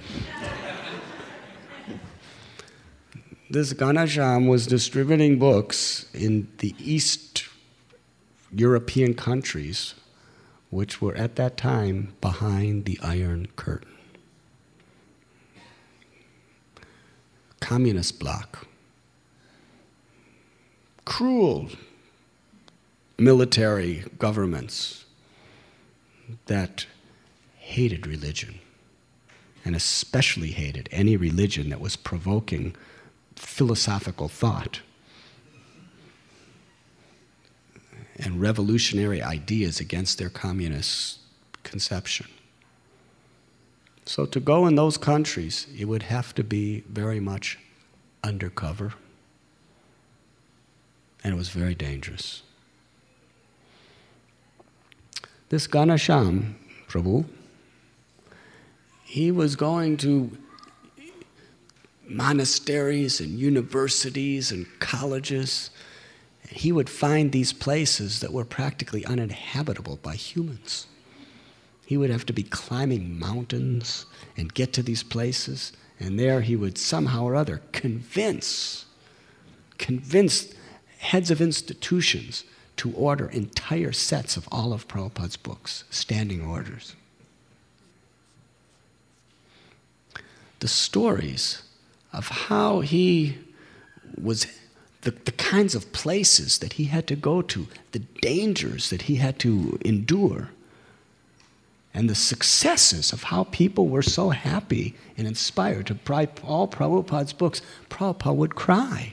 B: This Ganesham was distributing books in the East European countries, which were at that time behind the Iron Curtain. Communist bloc. Cruel military governments that hated religion, and especially hated any religion that was provoking philosophical thought and revolutionary ideas against their communist conception. So to go in those countries, it would have to be very much undercover. And it was very dangerous. This Ganesham Prabhu, he was going to monasteries and universities and colleges. He would find these places that were practically uninhabitable by humans. He would have to be climbing mountains and get to these places, and there he would somehow or other convince, convince heads of institutions to order entire sets of all of Prabhupada's books, standing orders. The stories of how he was, the, the kinds of places that he had to go to, the dangers that he had to endure, and the successes of how people were so happy and inspired to buy all Prabhupada's books, Prabhupada would cry.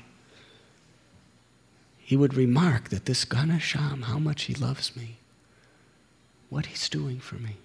B: He would remark that this Ganesham, how much he loves me, what he's doing for me.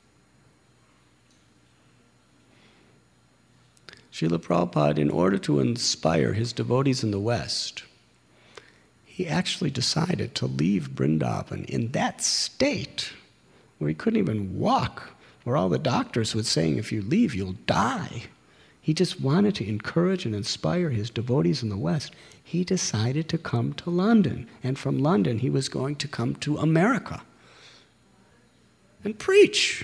B: Srila Prabhupada, in order to inspire his devotees in the West, he actually decided to leave Vrindavan in that state where he couldn't even walk, where all the doctors were saying, if you leave, you'll die. He just wanted to encourage and inspire his devotees in the West. He decided to come to London, and from London he was going to come to America and preach.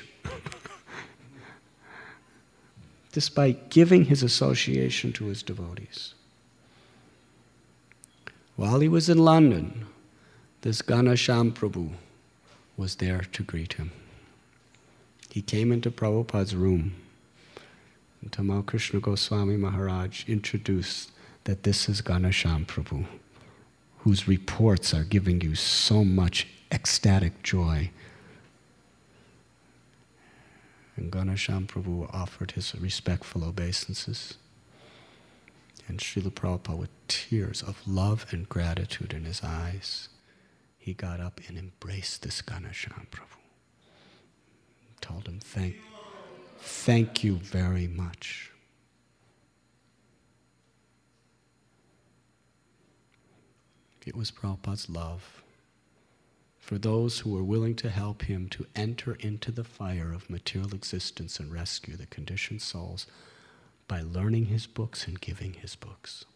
B: Despite giving his association to his devotees. While he was in London, this Ganesham Prabhu was there to greet him. He came into Prabhupada's room, and Tamal Krishna Goswami Maharaj introduced that this is Ganesham Prabhu, whose reports are giving you so much ecstatic joy. And Ganesham Prabhu offered his respectful obeisances. And Srila Prabhupada, with tears of love and gratitude in his eyes, he got up and embraced this Ganesham Prabhu. Told him, thank, thank you very much. It was Prabhupada's love for those who were willing to help him to enter into the fire of material existence and rescue the conditioned souls by learning his books and giving his books.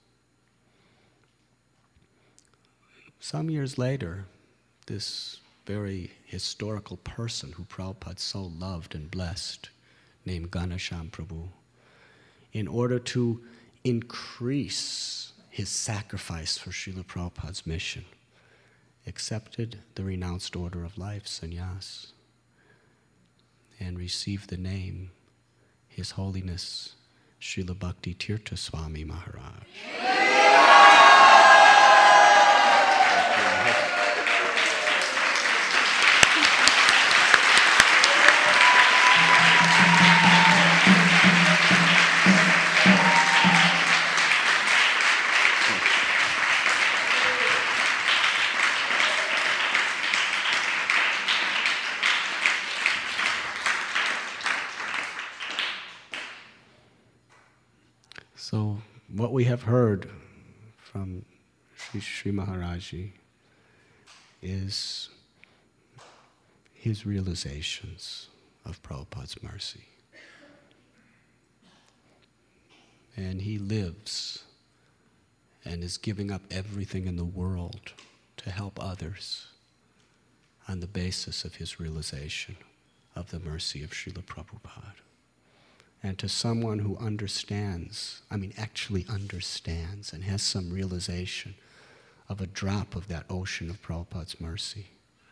B: Some years later, this very historical person who Prabhupada so loved and blessed, named Ganesham Prabhu, in order to increase his sacrifice for Srila Prabhupada's mission, accepted the renounced order of life, sannyas, and received the name, His Holiness Srila Bhakti Tirtha Swami Maharaj. So what we have heard from Sri Sri Maharaji is his realizations of Prabhupada's mercy. And he lives and is giving up everything in the world to help others on the basis of his realization of the mercy of Srila Prabhupada. And to someone who understands, I mean actually understands and has some realization of a drop of that ocean of Prabhupada's mercy,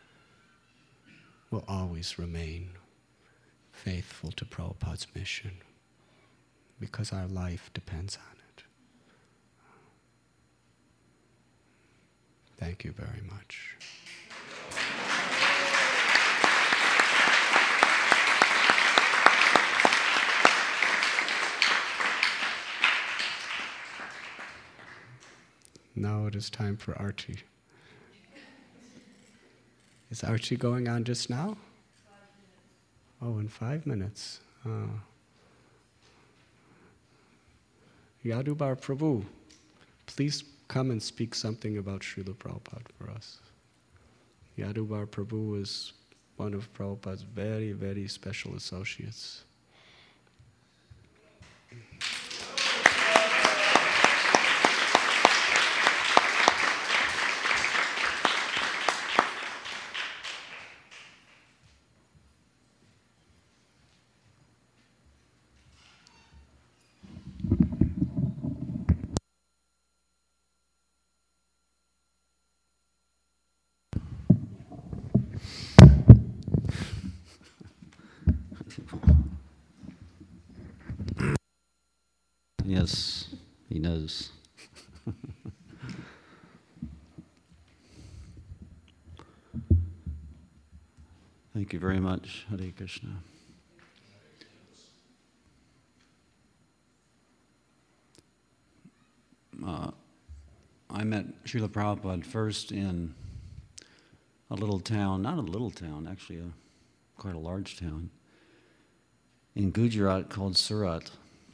B: will always remain faithful to Prabhupada's mission because our life depends on it. Thank you very much. Now it is time for Arti. Is Arti going on just now? Oh, in five minutes. Oh. Yadubar Prabhu, please come and speak something about Srila Prabhupada for us. Yadubar Prabhu is one of Prabhupada's very, very special associates.
C: Yes, he knows. Thank you very much. Hare Krishna. Uh, I met Srila Prabhupada first in a little town, not a little town, actually a, quite a large town, in Gujarat called Surat.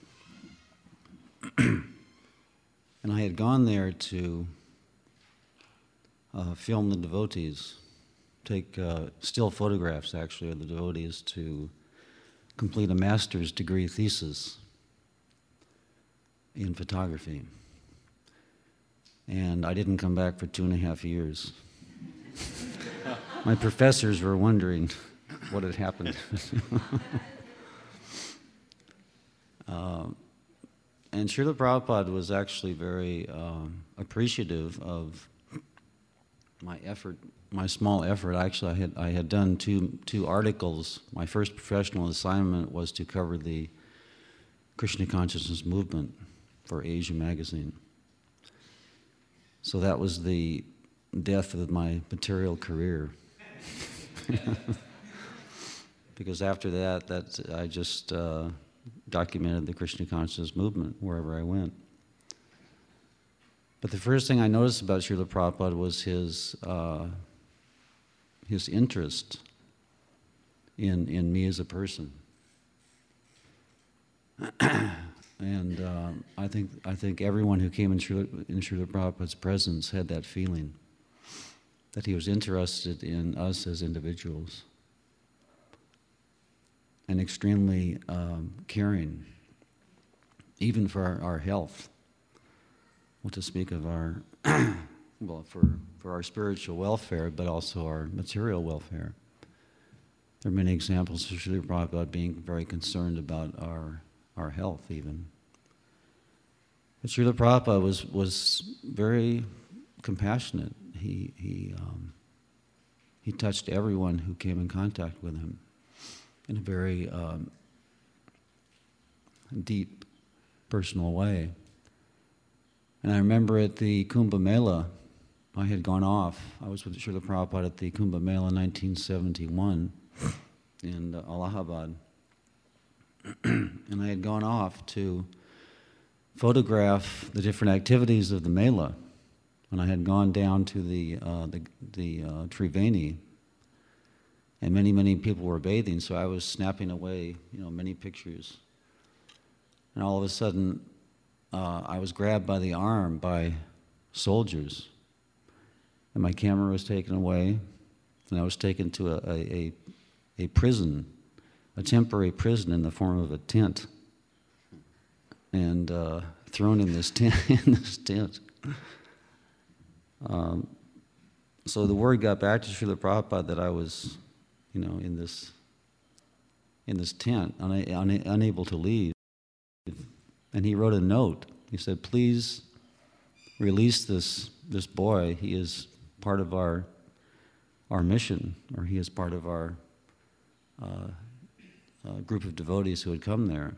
C: And I had gone there to uh, film the devotees, take uh, still photographs actually of the devotees to complete a master's degree thesis in photography. And I didn't come back for two and a half years. My professors were wondering what had happened. uh, And Srila Prabhupada was actually very um, appreciative of my effort, my small effort. Actually, I had I had done two two articles. My first professional assignment was to cover the Krishna consciousness movement for Asia magazine. So that was the death of my material career. Because after that, that I just. Uh, documented the Krishna consciousness movement wherever I went. But the first thing I noticed about Srila Prabhupada was his uh, his interest in in me as a person. And um, I think I think everyone who came in Srila, in Srila Prabhupada's presence had that feeling that he was interested in us as individuals. And extremely um, caring, even for our, our health. Well, to speak of our, well, for, for our spiritual welfare, but also our material welfare. There are many examples of Srila Prabhupada being very concerned about our, our health, even. But Srila Prabhupada was, was very compassionate. He, he, um, he touched everyone who came in contact with him in a very um, deep, personal way. And I remember at the Kumbh Mela, I had gone off. I was with Srila Prabhupada at the Kumbh Mela in nineteen seventy-one in uh, Allahabad. And I had gone off to photograph the different activities of the Mela. And I had gone down to the, uh, the, the uh, Triveni, and many, many people were bathing, so I was snapping away, you know, many pictures. And all of a sudden, uh, I was grabbed by the arm by soldiers, and my camera was taken away, and I was taken to a, a, a, a prison, a temporary prison in the form of a tent, and uh, thrown in this tent. in this tent. Um, so the word got back to Srila Prabhupada that I was, you know, in this in this tent, una, una, unable to leave. And he wrote a note. He said, "Please release this this boy. He is part of our our mission, or he is part of our uh, uh, group of devotees who had come there."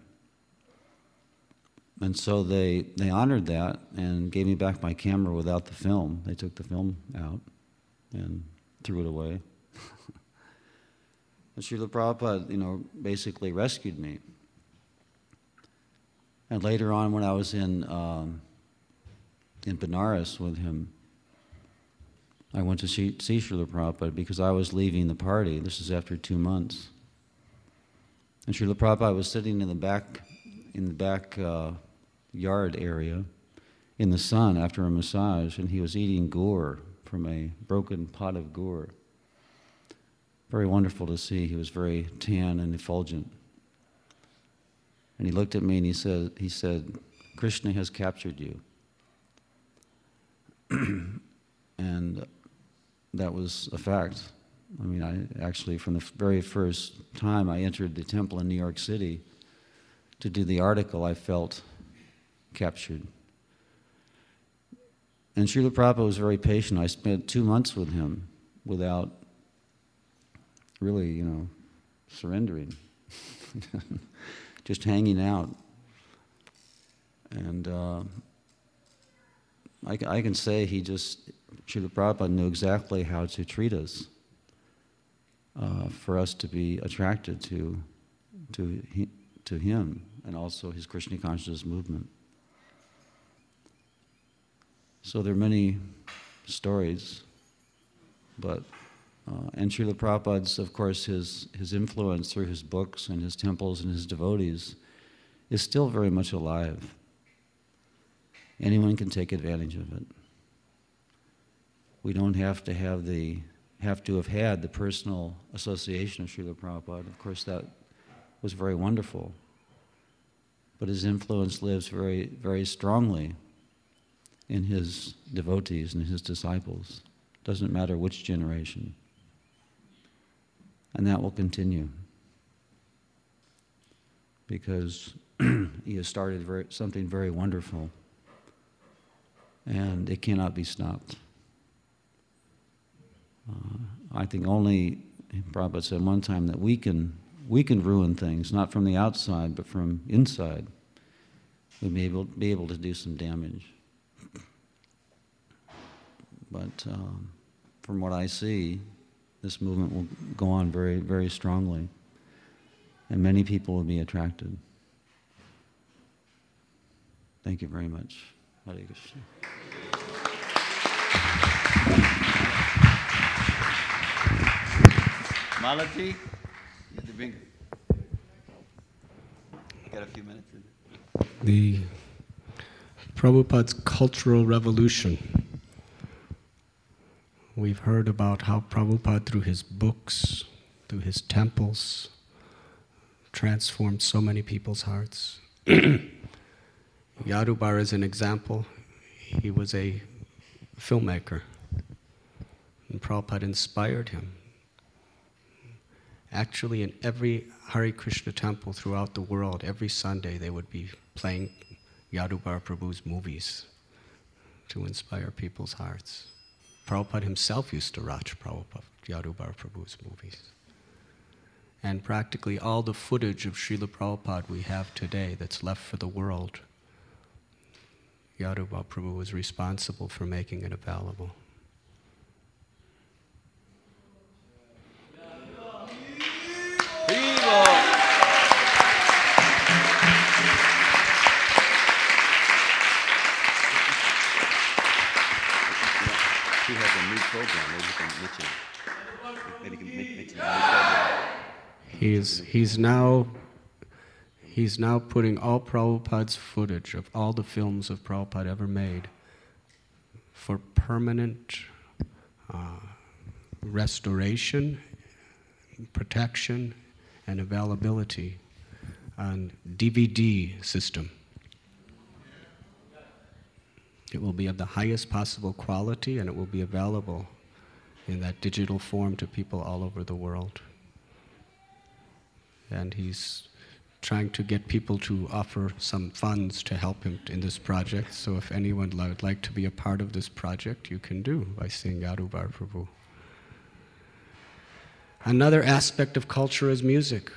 C: And so they they honored that and gave me back my camera without the film. They took the film out and threw it away. And Srila Prabhupada, you know, basically rescued me. And later on, when I was in um, in Benares with him, I went to see, see Srila Prabhupada because I was leaving the party. This is after two months. And Srila Prabhupada was sitting in the back, in the back, uh, yard area in the sun after a massage, and he was eating gur from a broken pot of gur. Very wonderful to see. He was very tan and effulgent. And he looked at me and he said, he said, "Krishna has captured you." And that was a fact. I mean, I actually, from the very first time I entered the temple in New York City to do the article, I felt captured. And Srila Prabhupada was very patient. I spent two months with him without really, you know, surrendering. Just hanging out. And uh, I, I can say he just, Srila Prabhupada knew exactly how to treat us uh, for us to be attracted to, to, he, to him and also his Krishna consciousness movement. So there are many stories, but Uh, and Srila Prabhupada's, of course, his, his influence through his books and his temples and his devotees is still very much alive. Anyone can take advantage of it. We don't have to have the have to have had the personal association of Srila Prabhupada. Of course, that was very wonderful. But his influence lives very, very strongly in his devotees and his disciples. Doesn't matter which generation. And that will continue, because he has started very, something very wonderful, and it cannot be stopped. Uh, I think only, Prabhupada said one time, that we can, we can ruin things, not from the outside, but from inside. We may be able, be able to do some damage. But um, from what I see, this movement will go on very, very strongly, and many people will be attracted. Thank you very much. Hare Krishna.
A: Malati, you have to bring. Got a few minutes.
B: The Prabhupada's cultural revolution. We've heard about how Prabhupada, through his books, through his temples, transformed so many people's hearts. Yadubara is an example. He was a filmmaker, and Prabhupada inspired him. Actually, in every Hare Krishna temple throughout the world, every Sunday they would be playing Yadubara Prabhu's movies to inspire people's hearts. Prabhupada himself used to watch Prabhupada, Yadubara Prabhu's movies. And practically all the footage of Srila Prabhupada we have today that's left for the world, Yadubara Prabhu was responsible for making it available.
A: He has a new program. Maybe you can mention. Maybe you can mention a new program.
B: He's he's now he's now putting all Prabhupada's footage of all the films of Prabhupada ever made for permanent uh, restoration, protection, and availability on D V D system. It will be of the highest possible quality, and it will be available in that digital form to people all over the world. And he's trying to get people to offer some funds to help him in this project. So if anyone would like to be a part of this project, you can do by seeing Yadubara Prabhu. Another aspect of culture is music.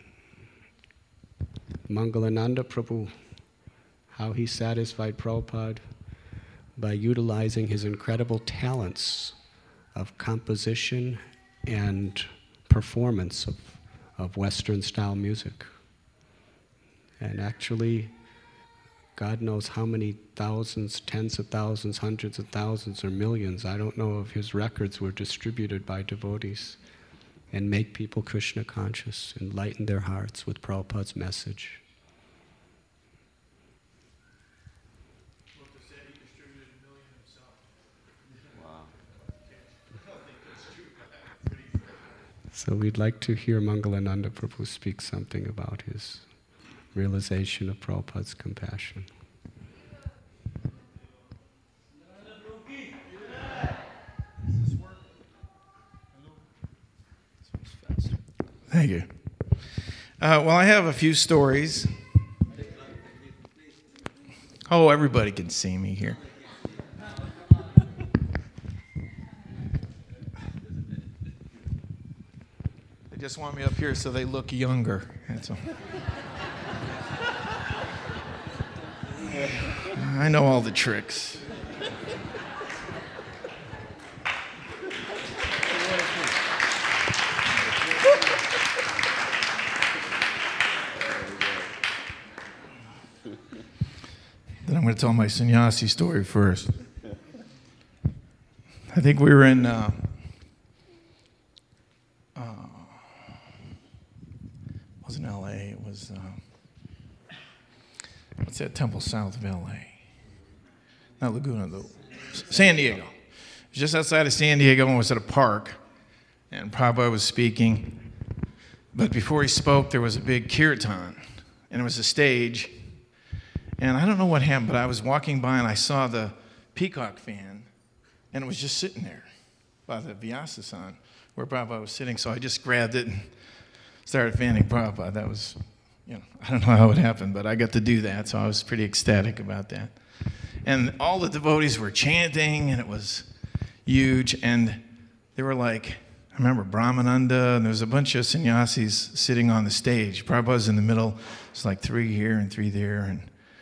B: Mangalananda Prabhu, how he satisfied Prabhupada by utilizing his incredible talents of composition and performance of, of Western-style music. And actually, God knows how many thousands, tens of thousands, hundreds of thousands, or millions, I don't know if his records were distributed by devotees and make people Krishna conscious, enlighten their hearts with Prabhupada's message. So we'd like to hear Mangalananda Prabhu speak something about his realization of Prabhupada's compassion.
D: Thank you. Uh, well, I have a few stories. Oh, everybody can see me here. They just want me up here so they look younger. That's all. I know all the tricks. Then I'm going to tell my sannyasi story first. I think we were in, uh, uh, it wasn't L A, it was, uh, what's that temple south of L A? Not Laguna, though. San Diego. It was just outside of San Diego, and it was at a park, and Prabhupada was speaking. But before he spoke, there was a big kirtan, and it was a stage. And I don't know what happened, but I was walking by and I saw the peacock fan, and it was just sitting there by the Vyasa-san where Prabhupada was sitting. So I just grabbed it and started fanning Prabhupada. That was, you know, I don't know how it happened, but I got to do that, so I was pretty ecstatic about that. And all the devotees were chanting, and it was huge. And they were like, I remember Brahmananda, and there was a bunch of sannyasis sitting on the stage. Prabhupada's in the middle. It's like three here and three there, and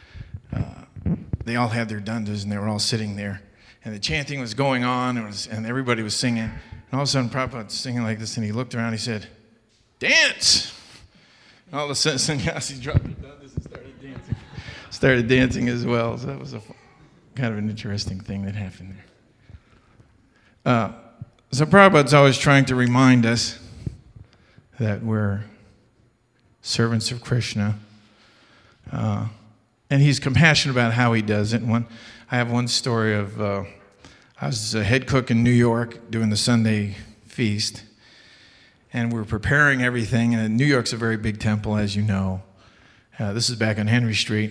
D: Uh, they all had their dandas, and they were all sitting there. And the chanting was going on, and, it was, and everybody was singing. And all of a sudden, Prabhupada was singing like this, and he looked around and he said, "Dance!" And all of a sudden, sannyasis dropped their dandas and started dancing. Started dancing as well. So that was a kind of an interesting thing that happened there. Uh, so Prabhupada's always trying to remind us that we're servants of Krishna. Uh, And he's compassionate about how he does it. One, I have one story of, uh, I was a head cook in New York doing the Sunday feast, and we were preparing everything. And New York's a very big temple, as you know. Uh, this is back on Henry Street.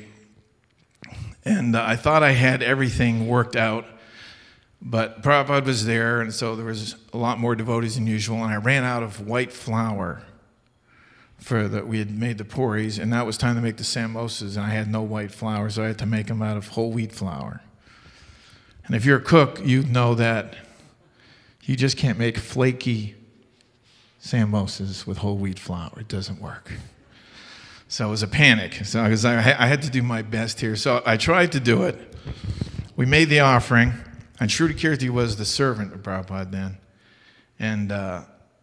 D: And uh, I thought I had everything worked out, but Prabhupada was there, and so there was a lot more devotees than usual, and I ran out of white flour. For that, we had made the puris, and now it was time to make the samosas, and I had no white flour, so I had to make them out of whole wheat flour. And if you're a cook, you know that you just can't make flaky samosas with whole wheat flour. It doesn't work. So it was a panic. So I, was, I had to do my best here. So I tried to do it. We made the offering, and Shruti Kirti was the servant of Prabhupada then. And uh,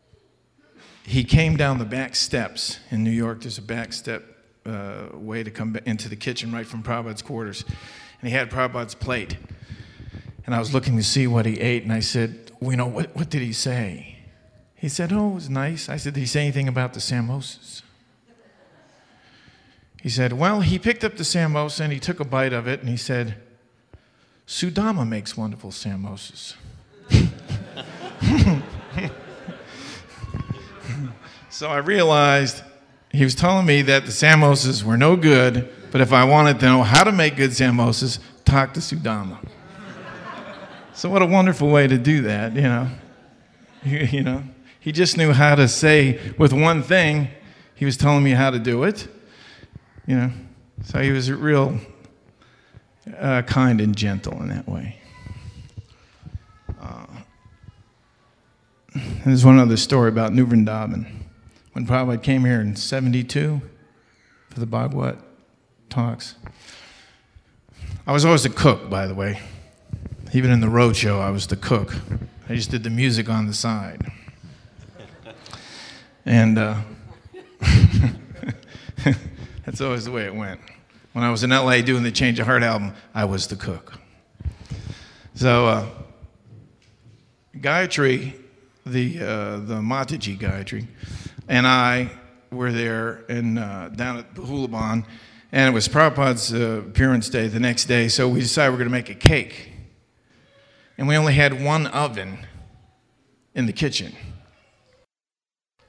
D: he came down the back steps in New York. There's a back step uh, way to come into the kitchen right from Prabhupada's quarters. And he had Prabhupada's plate. And I was looking to see what he ate, and I said, well, you know, what, what did he say? He said, oh, it was nice. I said, did he say anything about the samosas? He said, well, he picked up the samosa, and he took a bite of it, and he said, Sudama makes wonderful samosas. So I realized he was telling me that the samosas were no good, but if I wanted to know how to make good samosas, talk to Sudama. So what a wonderful way to do that, you know. You, you know, he just knew how to say with one thing, he was telling me how to do it, you know. So he was real uh, kind and gentle in that way. Uh, there's one other story about New Vrindavan. When Prabhupada came here in seventy-two for the Bhagavad talks. I was always a cook, by the way. Even in the roadshow, I was the cook. I just did the music on the side. And uh, that's always the way it went. When I was in L A doing the Change of Heart album, I was the cook. So uh, Gayatri, the, uh, the Mataji Gayatri, and I were there in, uh, down at Hulaban, and it was Prabhupada's uh, appearance day the next day, so we decided we're going to make a cake. And we only had one oven in the kitchen.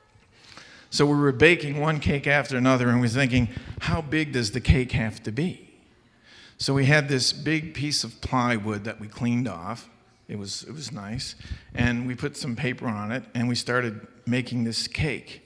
D: So we were baking one cake after another, and we were thinking, how big does the cake have to be? So we had this big piece of plywood that we cleaned off. It was, it was nice. And we put some paper on it, and we started making this cake.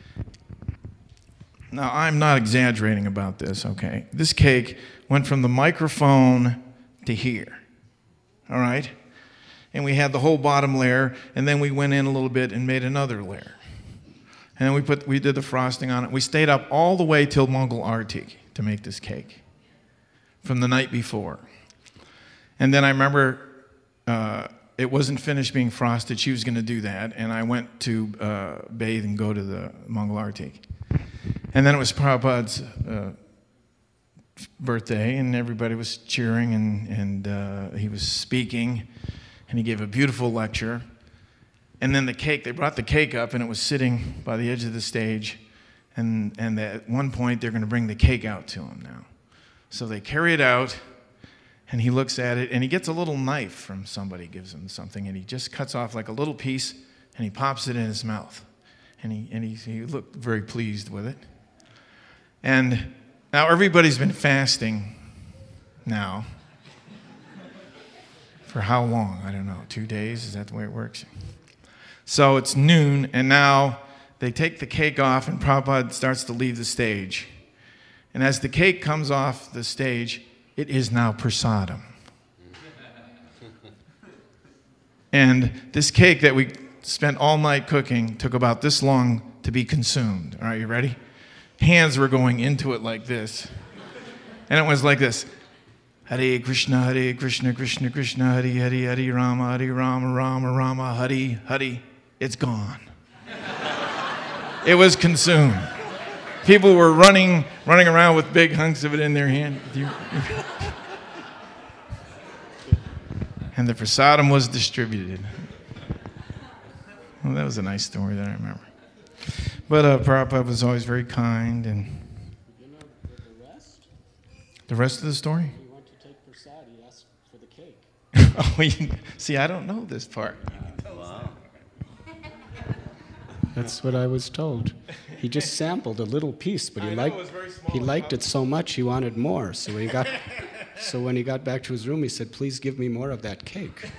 D: Now, I'm not exaggerating about this, okay? This cake went from the microphone to here, all right? And we had the whole bottom layer, and then we went in a little bit and made another layer. And then we, put, we did the frosting on it. We stayed up all the way till Mongol Arctic to make this cake from the night before. And then I remember uh, it wasn't finished being frosted. She was going to do that, and I went to uh, bathe and go to the Mongol Arctic. And then it was Prabhupada's uh, birthday, and everybody was cheering, and, and uh, he was speaking, and he gave a beautiful lecture. And then the cake, they brought the cake up, and it was sitting by the edge of the stage, and, and at one point, they're going to bring the cake out to him now. So they carry it out, and he looks at it, and he gets a little knife from somebody, gives him something, and he just cuts off like a little piece, and he pops it in his mouth. And he, and he, he looked very pleased with it. And now everybody's been fasting now. For how long? I don't know. Two days? Is that the way it works? So it's noon, and now they take the cake off, and Prabhupada starts to leave the stage. And as the cake comes off the stage, it is now prasadam. And this cake that we spent all night cooking took about this long to be consumed. All right, you ready? Hands were going into it like this. And it was like this. Hare Krishna, Hare Krishna, Krishna Krishna, Hare Hare, Hare Rama, Hare Rama, Rama Rama, Hare Hare. It's gone. It was consumed. People were running, running around with big hunks of it in their hand. And the prasadam was distributed. Well, that was a nice story that I remember. But uh, Prabhupada was always very kind. And
B: You know the rest?
D: the rest of the story?
B: He went to take prasad, he asked for the cake.
D: Oh, you, see, I don't know this part.
A: Wow.
B: That's what I was told. He just sampled a little piece, but he
D: I know,
B: liked
D: it was very small.
B: he liked it so much he wanted more. So he got so when he got back to his room, he said, "Please give me more of that cake."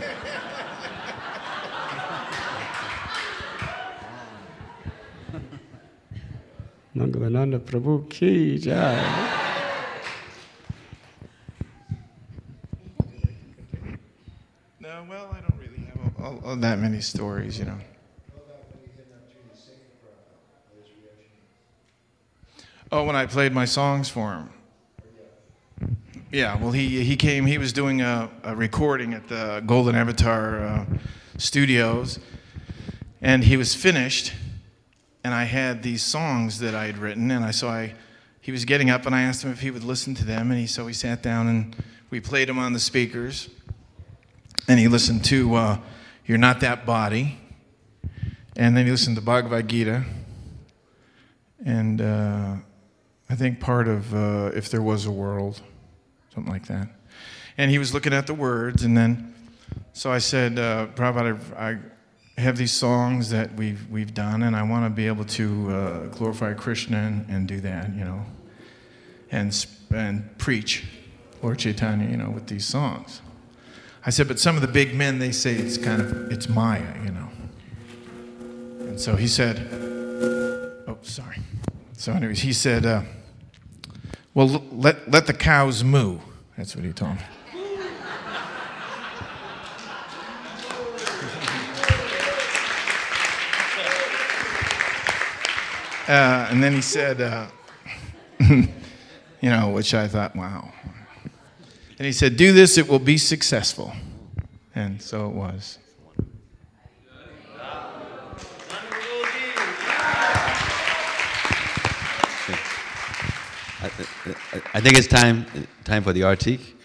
B: Mangalananda Prabhu ki jai.
D: No, well, I don't really have all, all, all that many stories, you know. Oh, when I played my songs for him. Yeah, well, he he came. He was doing a, a recording at the Golden Avatar uh, Studios, and he was finished. And I had these songs that I had written, and I so I he was getting up, and I asked him if he would listen to them, and he so he sat down, and we played them on the speakers, and he listened to uh, "You're Not That Body," and then he listened to Bhagavad Gita, and. Uh, I think part of uh, If There Was a World, something like that. And he was looking at the words, and then, so I said, uh, Prabhupada, I have these songs that we've we've done, and I want to be able to uh, glorify Krishna and, and do that, you know, and and preach Lord Chaitanya, you know, with these songs. I said, but some of the big men, they say it's kind of, it's Maya, you know. And so he said, oh, sorry. So anyways, he said, uh, well, let, let the cows moo. That's what he told me. Uh, and then he said, uh, you know, which I thought, wow. And he said, do this, it will be successful. And so it was.
A: I, I, I think it's time time for the artik.